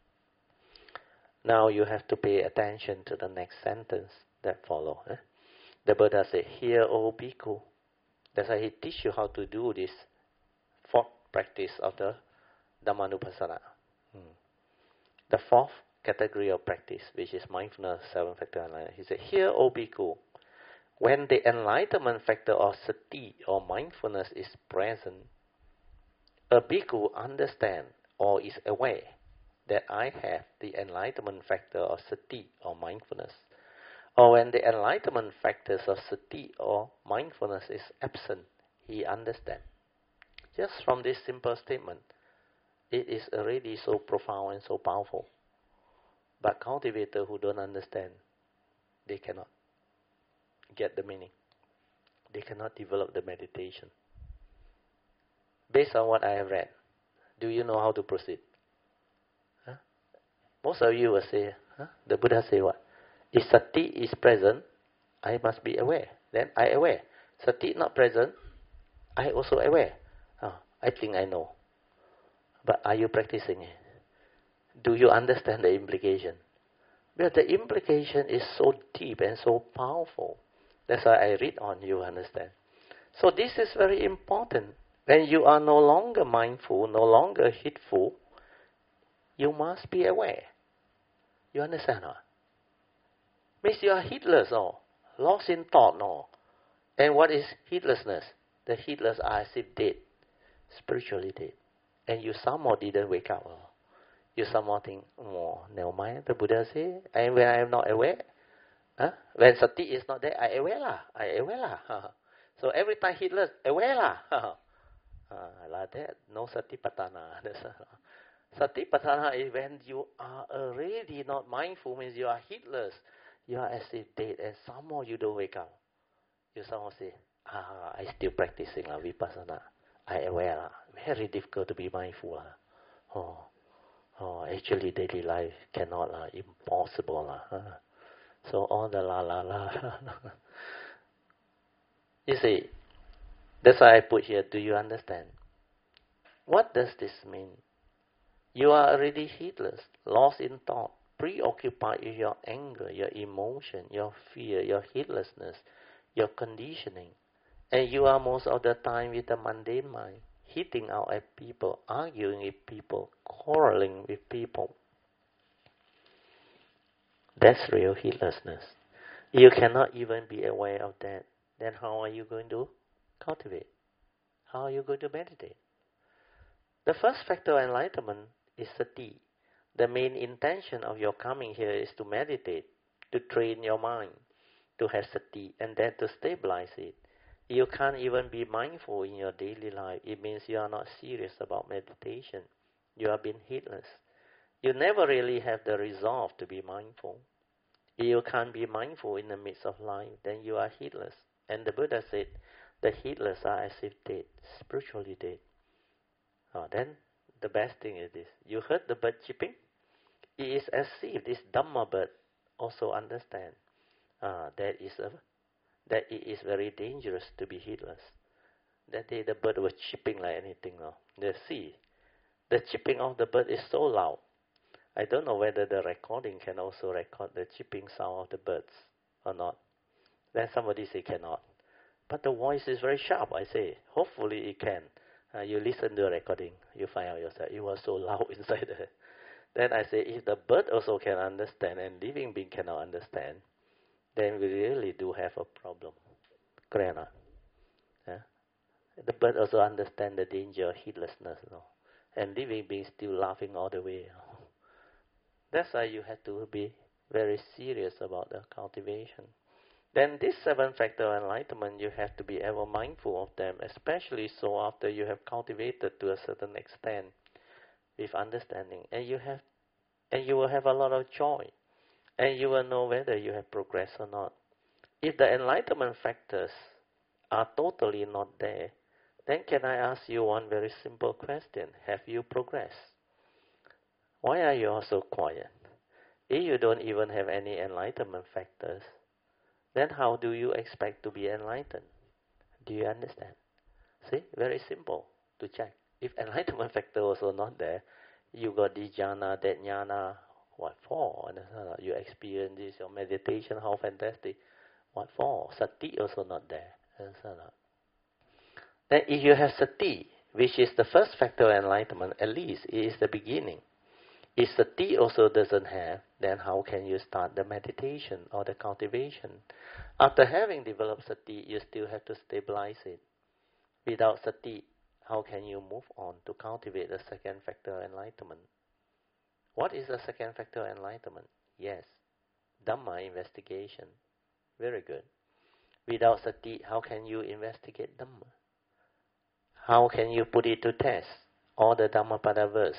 Now you have to pay attention to the next sentence that follow. The Buddha said, hear, O Bhikkhu. That's why he teach you how to do this 4th practice of the Dhammanupassana. The 4th category of practice, which is mindfulness, seven factor enlightenment. He said, here, O bhikkhu, when the enlightenment factor of sati or mindfulness is present, a bhikkhu understands or is aware that I have the enlightenment factor of sati or mindfulness. Or when the enlightenment factors of sati or mindfulness is absent, he understands. Just from this simple statement, it is already so profound and so powerful. But cultivators who don't understand, they cannot get the meaning. They cannot develop the meditation. Based on what I have read, do you know how to proceed? Huh? Most of you will say, the Buddha say what? If sati is present, I must be aware. Then I aware. Sati not present, I also aware. I think I know. But are you practicing it? Do you understand the implication? Because the implication is so deep and so powerful. That's why I read on, you understand. So this is very important. When you are no longer mindful, no longer heedful, you must be aware. You understand? Means you are heedless or lost in thought. No. And what is heedlessness? The heedless are as if dead, spiritually dead. And you somehow didn't wake up. You somehow think, never mind, the Buddha say, and when I am not aware, when sati is not there, I aware lah. So every time heedless, aware lah. Like that, no satipatthana. Satipatthana is when you are already not mindful, means you are heedless. You are as if dead, and somehow you don't wake up. You somehow say, I still practicing vipassana. I aware lah. Very difficult to be mindful lah. Actually daily life cannot lah, impossible lah. So all the la. You see, that's why I put here, do you understand? What does this mean? You are already heedless, lost in thought, preoccupied with your anger, your emotion, your fear, your heedlessness, your conditioning. And you are most of the time with the mundane mind, hitting out at people, arguing with people, quarreling with people. That's real heedlessness. You cannot even be aware of that. Then how are you going to cultivate? How are you going to meditate? The first factor of enlightenment is sati. The main intention of your coming here is to meditate, to train your mind, to have sati, and then to stabilize it. You can't even be mindful in your daily life. It means you are not serious about meditation. You have been heedless. You never really have the resolve to be mindful. If you can't be mindful in the midst of life, then you are heedless. And the Buddha said, the heedless are as if dead, spiritually dead. Then the best thing is this. You heard the bird chirping? It is as if this Dhamma bird also understands that it is very dangerous to be heedless. That day the bird was chirping like anything now. The chirping of the bird is so loud. I don't know whether the recording can also record the chirping sound of the birds or not. Then somebody say cannot. But the voice is very sharp, I say. Hopefully it can. You listen to the recording, you find out yourself. It was so loud inside there. Then I say, if the bird also can understand and living being cannot understand, then we really do have a problem. Correct or not? The bird also understand the danger of heedlessness, and living beings still laughing all the way. That's why you have to be very serious about the cultivation. Then this seven factor of enlightenment, you have to be ever mindful of them, especially so after you have cultivated to a certain extent with understanding, and you will have a lot of joy, and you will know whether you have progressed or not. If the enlightenment factors are totally not there, then can I ask you one very simple question? Have you progressed? Why are you all so quiet? If you don't even have any enlightenment factors, then how do you expect to be enlightened? Do you understand? See, very simple to check. If enlightenment factor also not there, you got this jhana, that jhana, what for? You experience this, your meditation, how fantastic. What for? Sati also not there. Then if you have sati, which is the first factor of enlightenment, at least it is the beginning. If sati also doesn't have, then how can you start the meditation or the cultivation? After having developed sati, you still have to stabilize it. Without sati, how can you move on to cultivate the second factor enlightenment? What is the second factor enlightenment? Yes, Dhamma investigation. Very good. Without sati, how can you investigate Dhamma? How can you put it to test? All the Dhammapada verse,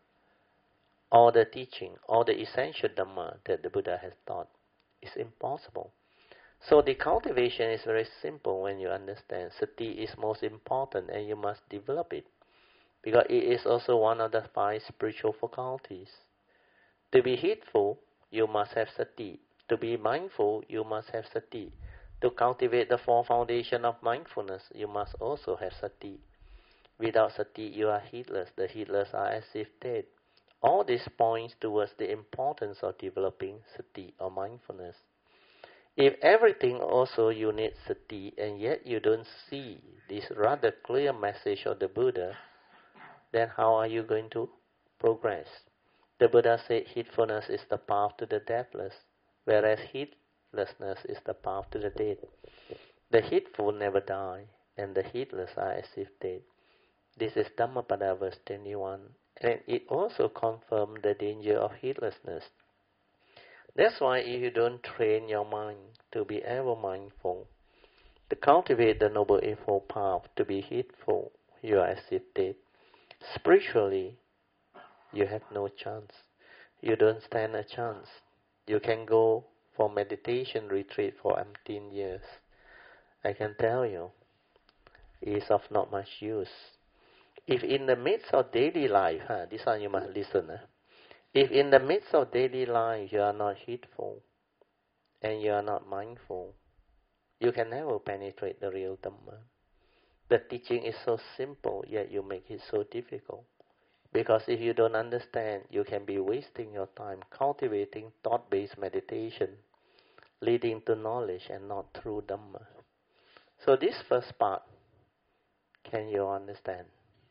all the teaching, all the essential Dhamma that the Buddha has taught. It's impossible. So the cultivation is very simple when you understand. Sati is most important and you must develop it. Because it is also one of the 5 spiritual faculties. To be heedful, you must have sati. To be mindful, you must have sati. To cultivate the 4 foundations of mindfulness, you must also have sati. Without sati, you are heedless. The heedless are as if dead. All this points towards the importance of developing sati or mindfulness. If everything also you need sati and yet you don't see this rather clear message of the Buddha, then how are you going to progress? The Buddha said heedfulness is the path to the deathless, whereas heedlessness is the path to the dead. The heedful never die, and the heedless are as if dead. This is Dhammapada verse 21, and it also confirms the danger of heedlessness. That's why if you don't train your mind to be ever mindful, to cultivate the Noble Eightfold Path, to be heedful, you are as if dead. Spiritually, you have no chance. You don't stand a chance. You can go for meditation retreat for umpteen years. I can tell you, it is of not much use. If in the midst of daily life, this one you must listen. If in the midst of daily life you are not heedful and you are not mindful, you can never penetrate the real Dhamma. The teaching is so simple, yet you make it so difficult. Because if you don't understand, you can be wasting your time cultivating thought-based meditation, leading to knowledge and not through Dhamma. So this first part, can you understand?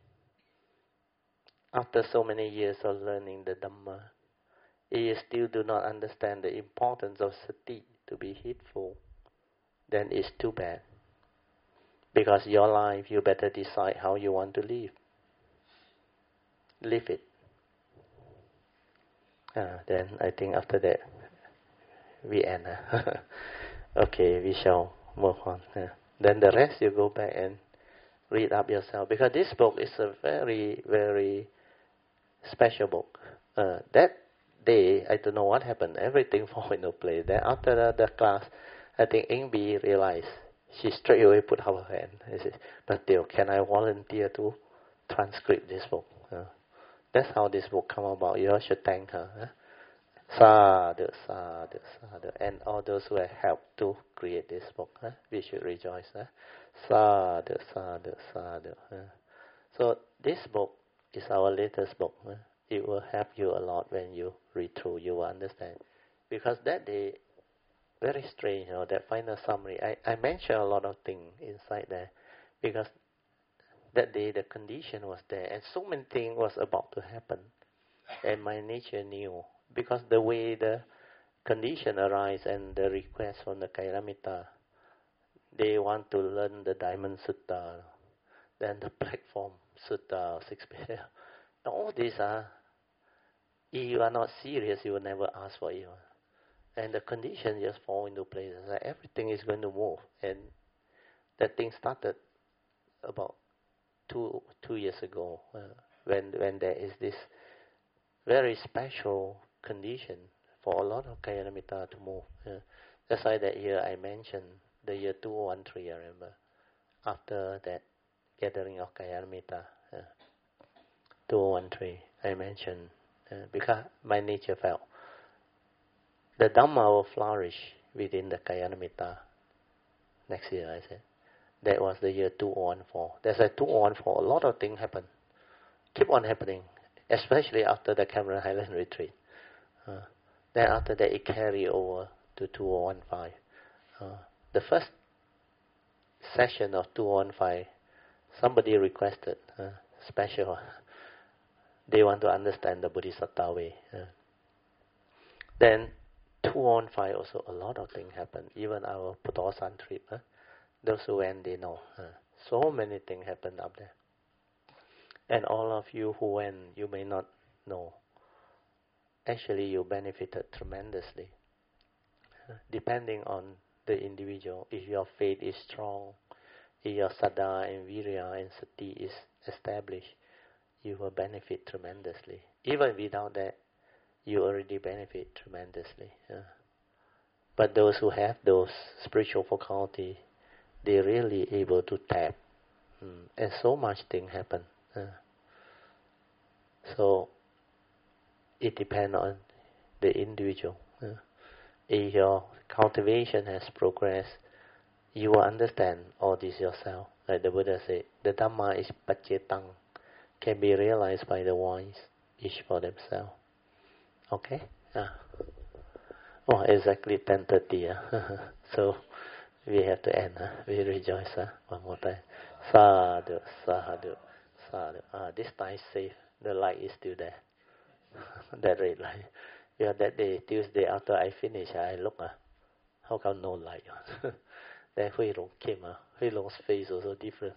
After so many years of learning the Dhamma, if you still do not understand the importance of sati to be heedful, then it's too bad. Because your life, you better decide how you want to live. Live it. Then I think after that, we end. Okay, we shall move on. Then the rest you go back and read up yourself. Because this book is a very, very special book. That day, I don't know what happened. Everything fall into place. Then after the class, I think Ingbi realized. She straight away put up her hand. She said, "But Dale, can I volunteer to transcribe this book?" That's how this book come about. You all should thank her. Sadhu, sadhu, sadhu. And all those who have helped to create this book, we should rejoice. Sadhu, sadhu, sadhu. So this book is our latest book. It will help you a lot when you read through. You will understand. Because that day, very strange, that final summary. I mentioned a lot of things inside there. Because that day the condition was there. And so many things was about to happen. And my nature knew. Because the way the condition arise and the request from the Kailamita, they want to learn the Diamond Sutta, then the Platform Sutta, 6 pages. All these are, if you are not serious, you will never ask for it. And the condition just fall into place. Like everything is going to move. And that thing started about two years ago, when there is this very special condition for a lot of Kayanamita to move. That's why that year I mentioned, the year 2013, I remember, after that gathering of Kayanamita, 2013, I mentioned, because my nature felt the Dhamma will flourish within the Kayanamita next year, I said. That was the year 2014. That's why 2014, a lot of things happened. Keep on happening, especially after the Cameron Highland retreat. Then after that, it carried over to 2015. The first session of 2015, somebody requested special. They want to understand the Bodhisattva way. Then 215 also a lot of things happen. Even our Putosan trip, those who went, they know. So many things happened up there. And all of you who went, you may not know. Actually, you benefited tremendously. Depending on the individual, if your faith is strong, if your saddha and virya and sati is established, you will benefit tremendously. Even without that, you already benefit tremendously. But those who have those spiritual faculty, they're really able to tap. And so much thing happen. So it depends on the individual. If your cultivation has progressed, you will understand all this yourself. Like the Buddha said, the Dhamma is pacetang, can be realized by the wise, each for themselves. Okay? Oh, exactly 10:30. So we have to end. We rejoice. One more time. Sadhu, sadhu, sadhu. This time safe. The light is still there. That red light. Yeah, that day, Tuesday, after I finish, I look. How come no light? Then Hui Long came. Hui Long's face also different.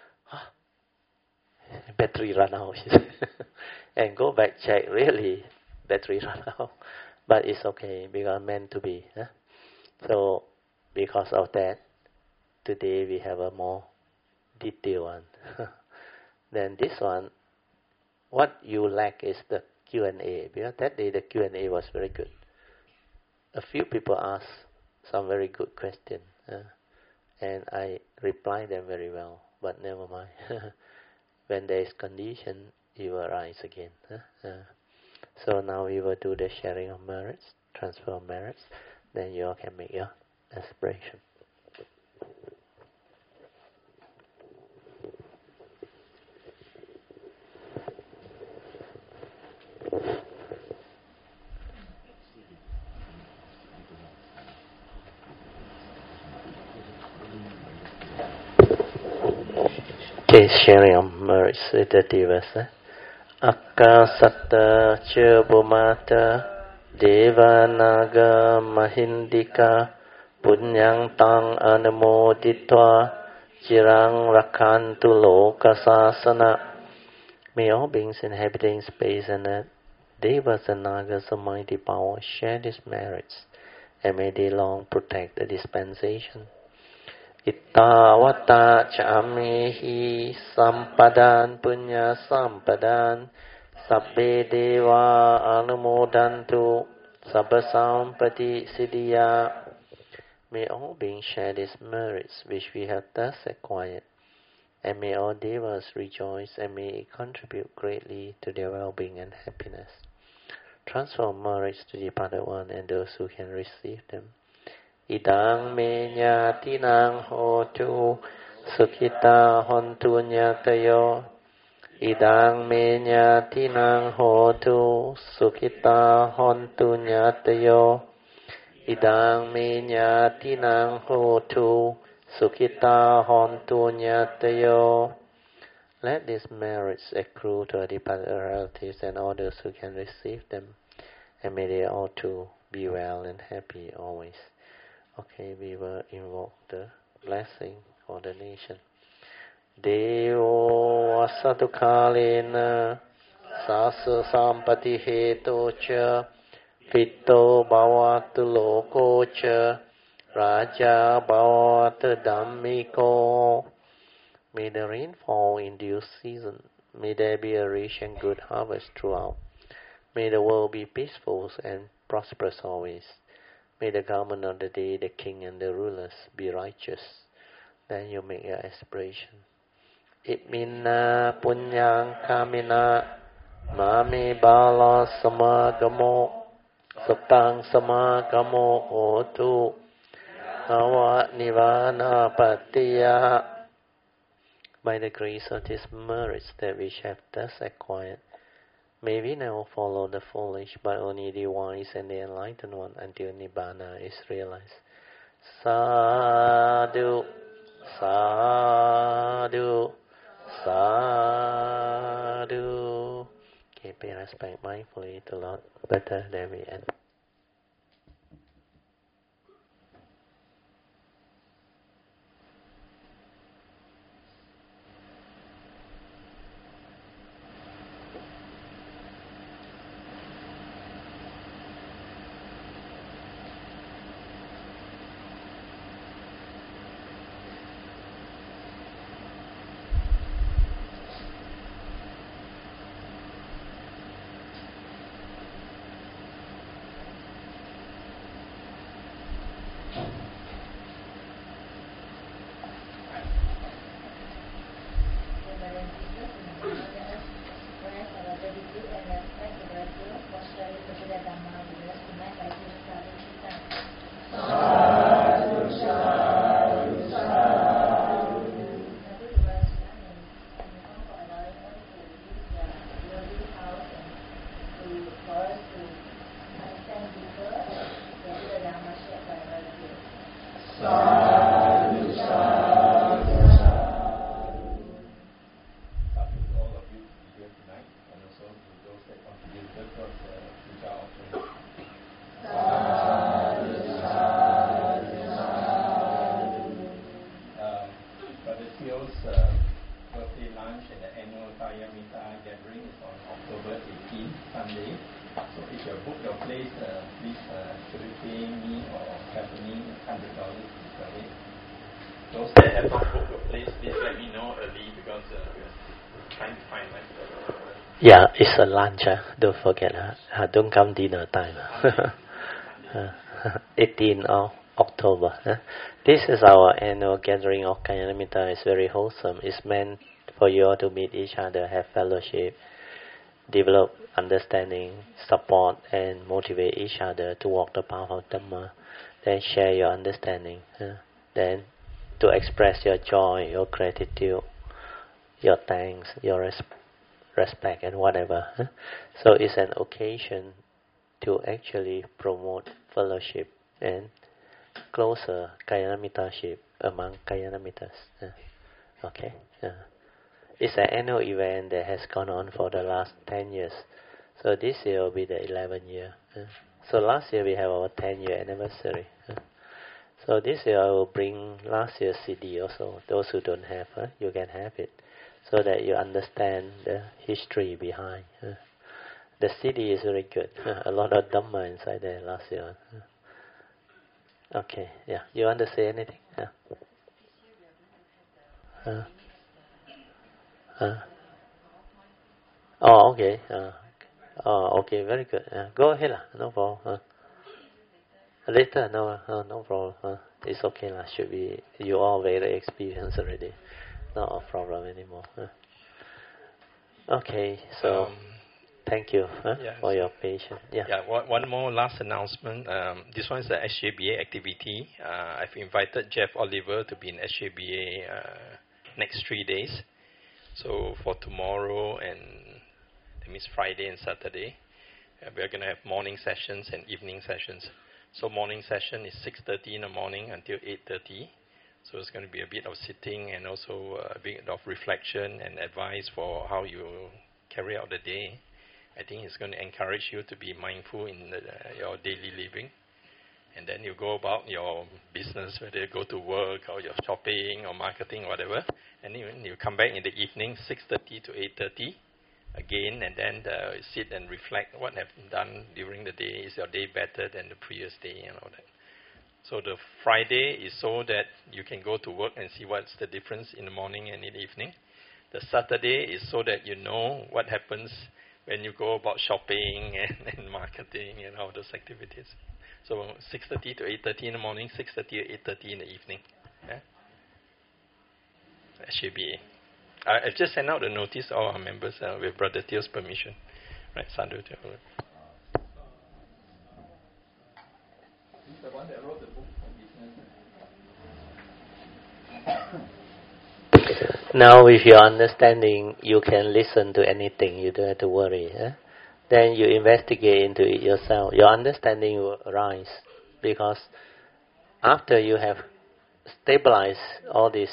Battery run out. And go back check. Really, battery run out. But it's okay because meant to be. So because of that, today we have a more detailed one. Then this one, what you lack is the Q&A. Because that day the Q&A was very good. A few people asked some very good questions. And I replied them very well. But never mind. When there is condition, it will arise again. So now we will do the sharing of merits, transfer of merits. Then you all can make your aspiration. Okay, sharing of merits with the devas. Akasatta cha bhumata devanaga mahindika punyang tang anamoditva jirang rakantu lokasasana. May all beings inhabiting space and earth, devas and nagas of mighty power, share these merits, and may they long protect the dispensation. Ittavata chamihi sampadan punya sampadan sabbe deva anumodantu sabbasampati siddhya. May all beings share these merits which we have thus acquired, and may all devas rejoice, and may it contribute greatly to their well-being and happiness. Transfer merits to the departed one and those who can receive them. Idang me nyatinang hotu sukhita hontu nyatayo. Idang me nyatinang hotu sukhita hontu nyatayo. Idang me nyatinang hotu sukhita hontu nyatayo. Let these merits accrue to our departed relatives and all those who can receive them, and may they all too be well and happy always. Okay, we will invoke the blessing for the nation. Devo asadukalena sasa sampati heto cha pitto bhavatu loko cha raja bhavatu dhammiko. May the rain fall in due season. May there be a rich and good harvest throughout. May the world be peaceful and prosperous always. May the government of the day, the king and the rulers be righteous. Then you make your aspiration. Itmina punyang kamina mami bala samagamo saptang samagamo otu awa nivana patiya. By the grace of these merits that we have thus acquired, may we now follow the foolish, but only the wise and the enlightened one until Nibbana is realized. Sadhu, sadhu, sadhu. Okay, pay respect mindfully to Lord better than we end. Yeah, it's a lunch. Don't forget. Don't come dinner time. 18th of October. This is our annual gathering of Kalyanamitta. It's very wholesome. It's meant for you all to meet each other, have fellowship, develop understanding, support, and motivate each other to walk the path of Dhamma. Then share your understanding. Then to express your joy, your gratitude, your thanks, your respect and whatever. So it's an occasion to actually promote fellowship and closer Kalyanamittaship among Kalyanamitas. Okay. It's an annual event that has gone on for the last 10 years. So this year will be the 11th year. So last year we have our 10-year anniversary. So this year I will bring last year's CD also. Those who don't have, you can have it, so that you understand the history behind. The CD is very good. A lot of Dhamma inside there last year. Okay, yeah. You want to say anything? Oh, okay. Okay, very good. Go ahead, no problem. Later, no problem. It's okay, should be. You all very experienced already. Not a problem anymore. Okay, so thank you for your patience. One more last announcement. This one is the SJBA activity. I've invited Jeff Oliver to be in SJBA next 3 days. So for tomorrow and that means Friday and Saturday, we are going to have morning sessions and evening sessions. So morning session is 6:30 in the morning until 8:30. So it's going to be a bit of sitting and also a bit of reflection and advice for how you carry out the day. I think it's going to encourage you to be mindful in your daily living. And then you go about your business, whether you go to work or you're shopping or marketing or whatever. And then you come back in the evening, 6:30 to 8:30 again, and then sit and reflect what have you done during the day. Is your day better than the previous day and all that? So the Friday is so that you can go to work and see what's the difference in the morning and in the evening. The Saturday is so that you know what happens when you go about shopping and marketing and all those activities. So 6:30 to 8:30 in the morning, 6:30 to 8:30 in the evening. SJBA. I've just sent out a notice to all our members with Brother Theo's permission. Right, Sadhu. He's the one that wrote the book on business. Now with your understanding, you can listen to anything. You don't have to worry. Then you investigate into it yourself. Your understanding will arise, because after you have stabilized all this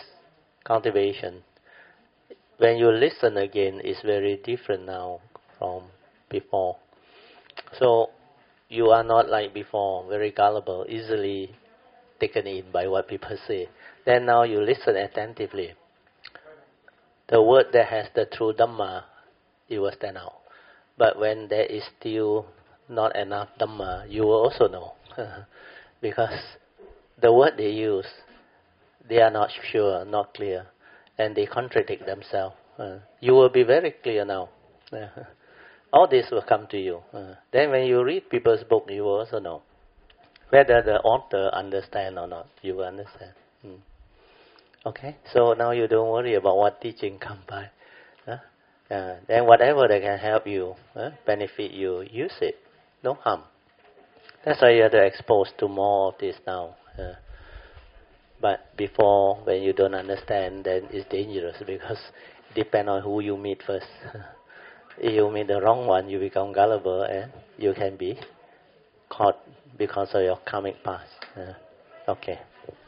cultivation, when you listen again, it's very different now from before. So you are not like before, very gullible, easily taken in by what people say. Then now you listen attentively. The word that has the true Dhamma, it will stand out. But when there is still not enough Dhamma, you will also know. Because the word they use, they are not sure, not clear, and they contradict themselves. You will be very clear now. All this will come to you. Then when you read people's book, you will also know. Whether the author understand or not, you will understand. Okay? So now you don't worry about what teaching come by. Then whatever that can help you, benefit you, use it. No harm. That's why you have to expose to more of this now. But before, when you don't understand, then it's dangerous because it depends on who you meet first. If you meet the wrong one, you become gullible and you can be caught because of your karmic past. Okay.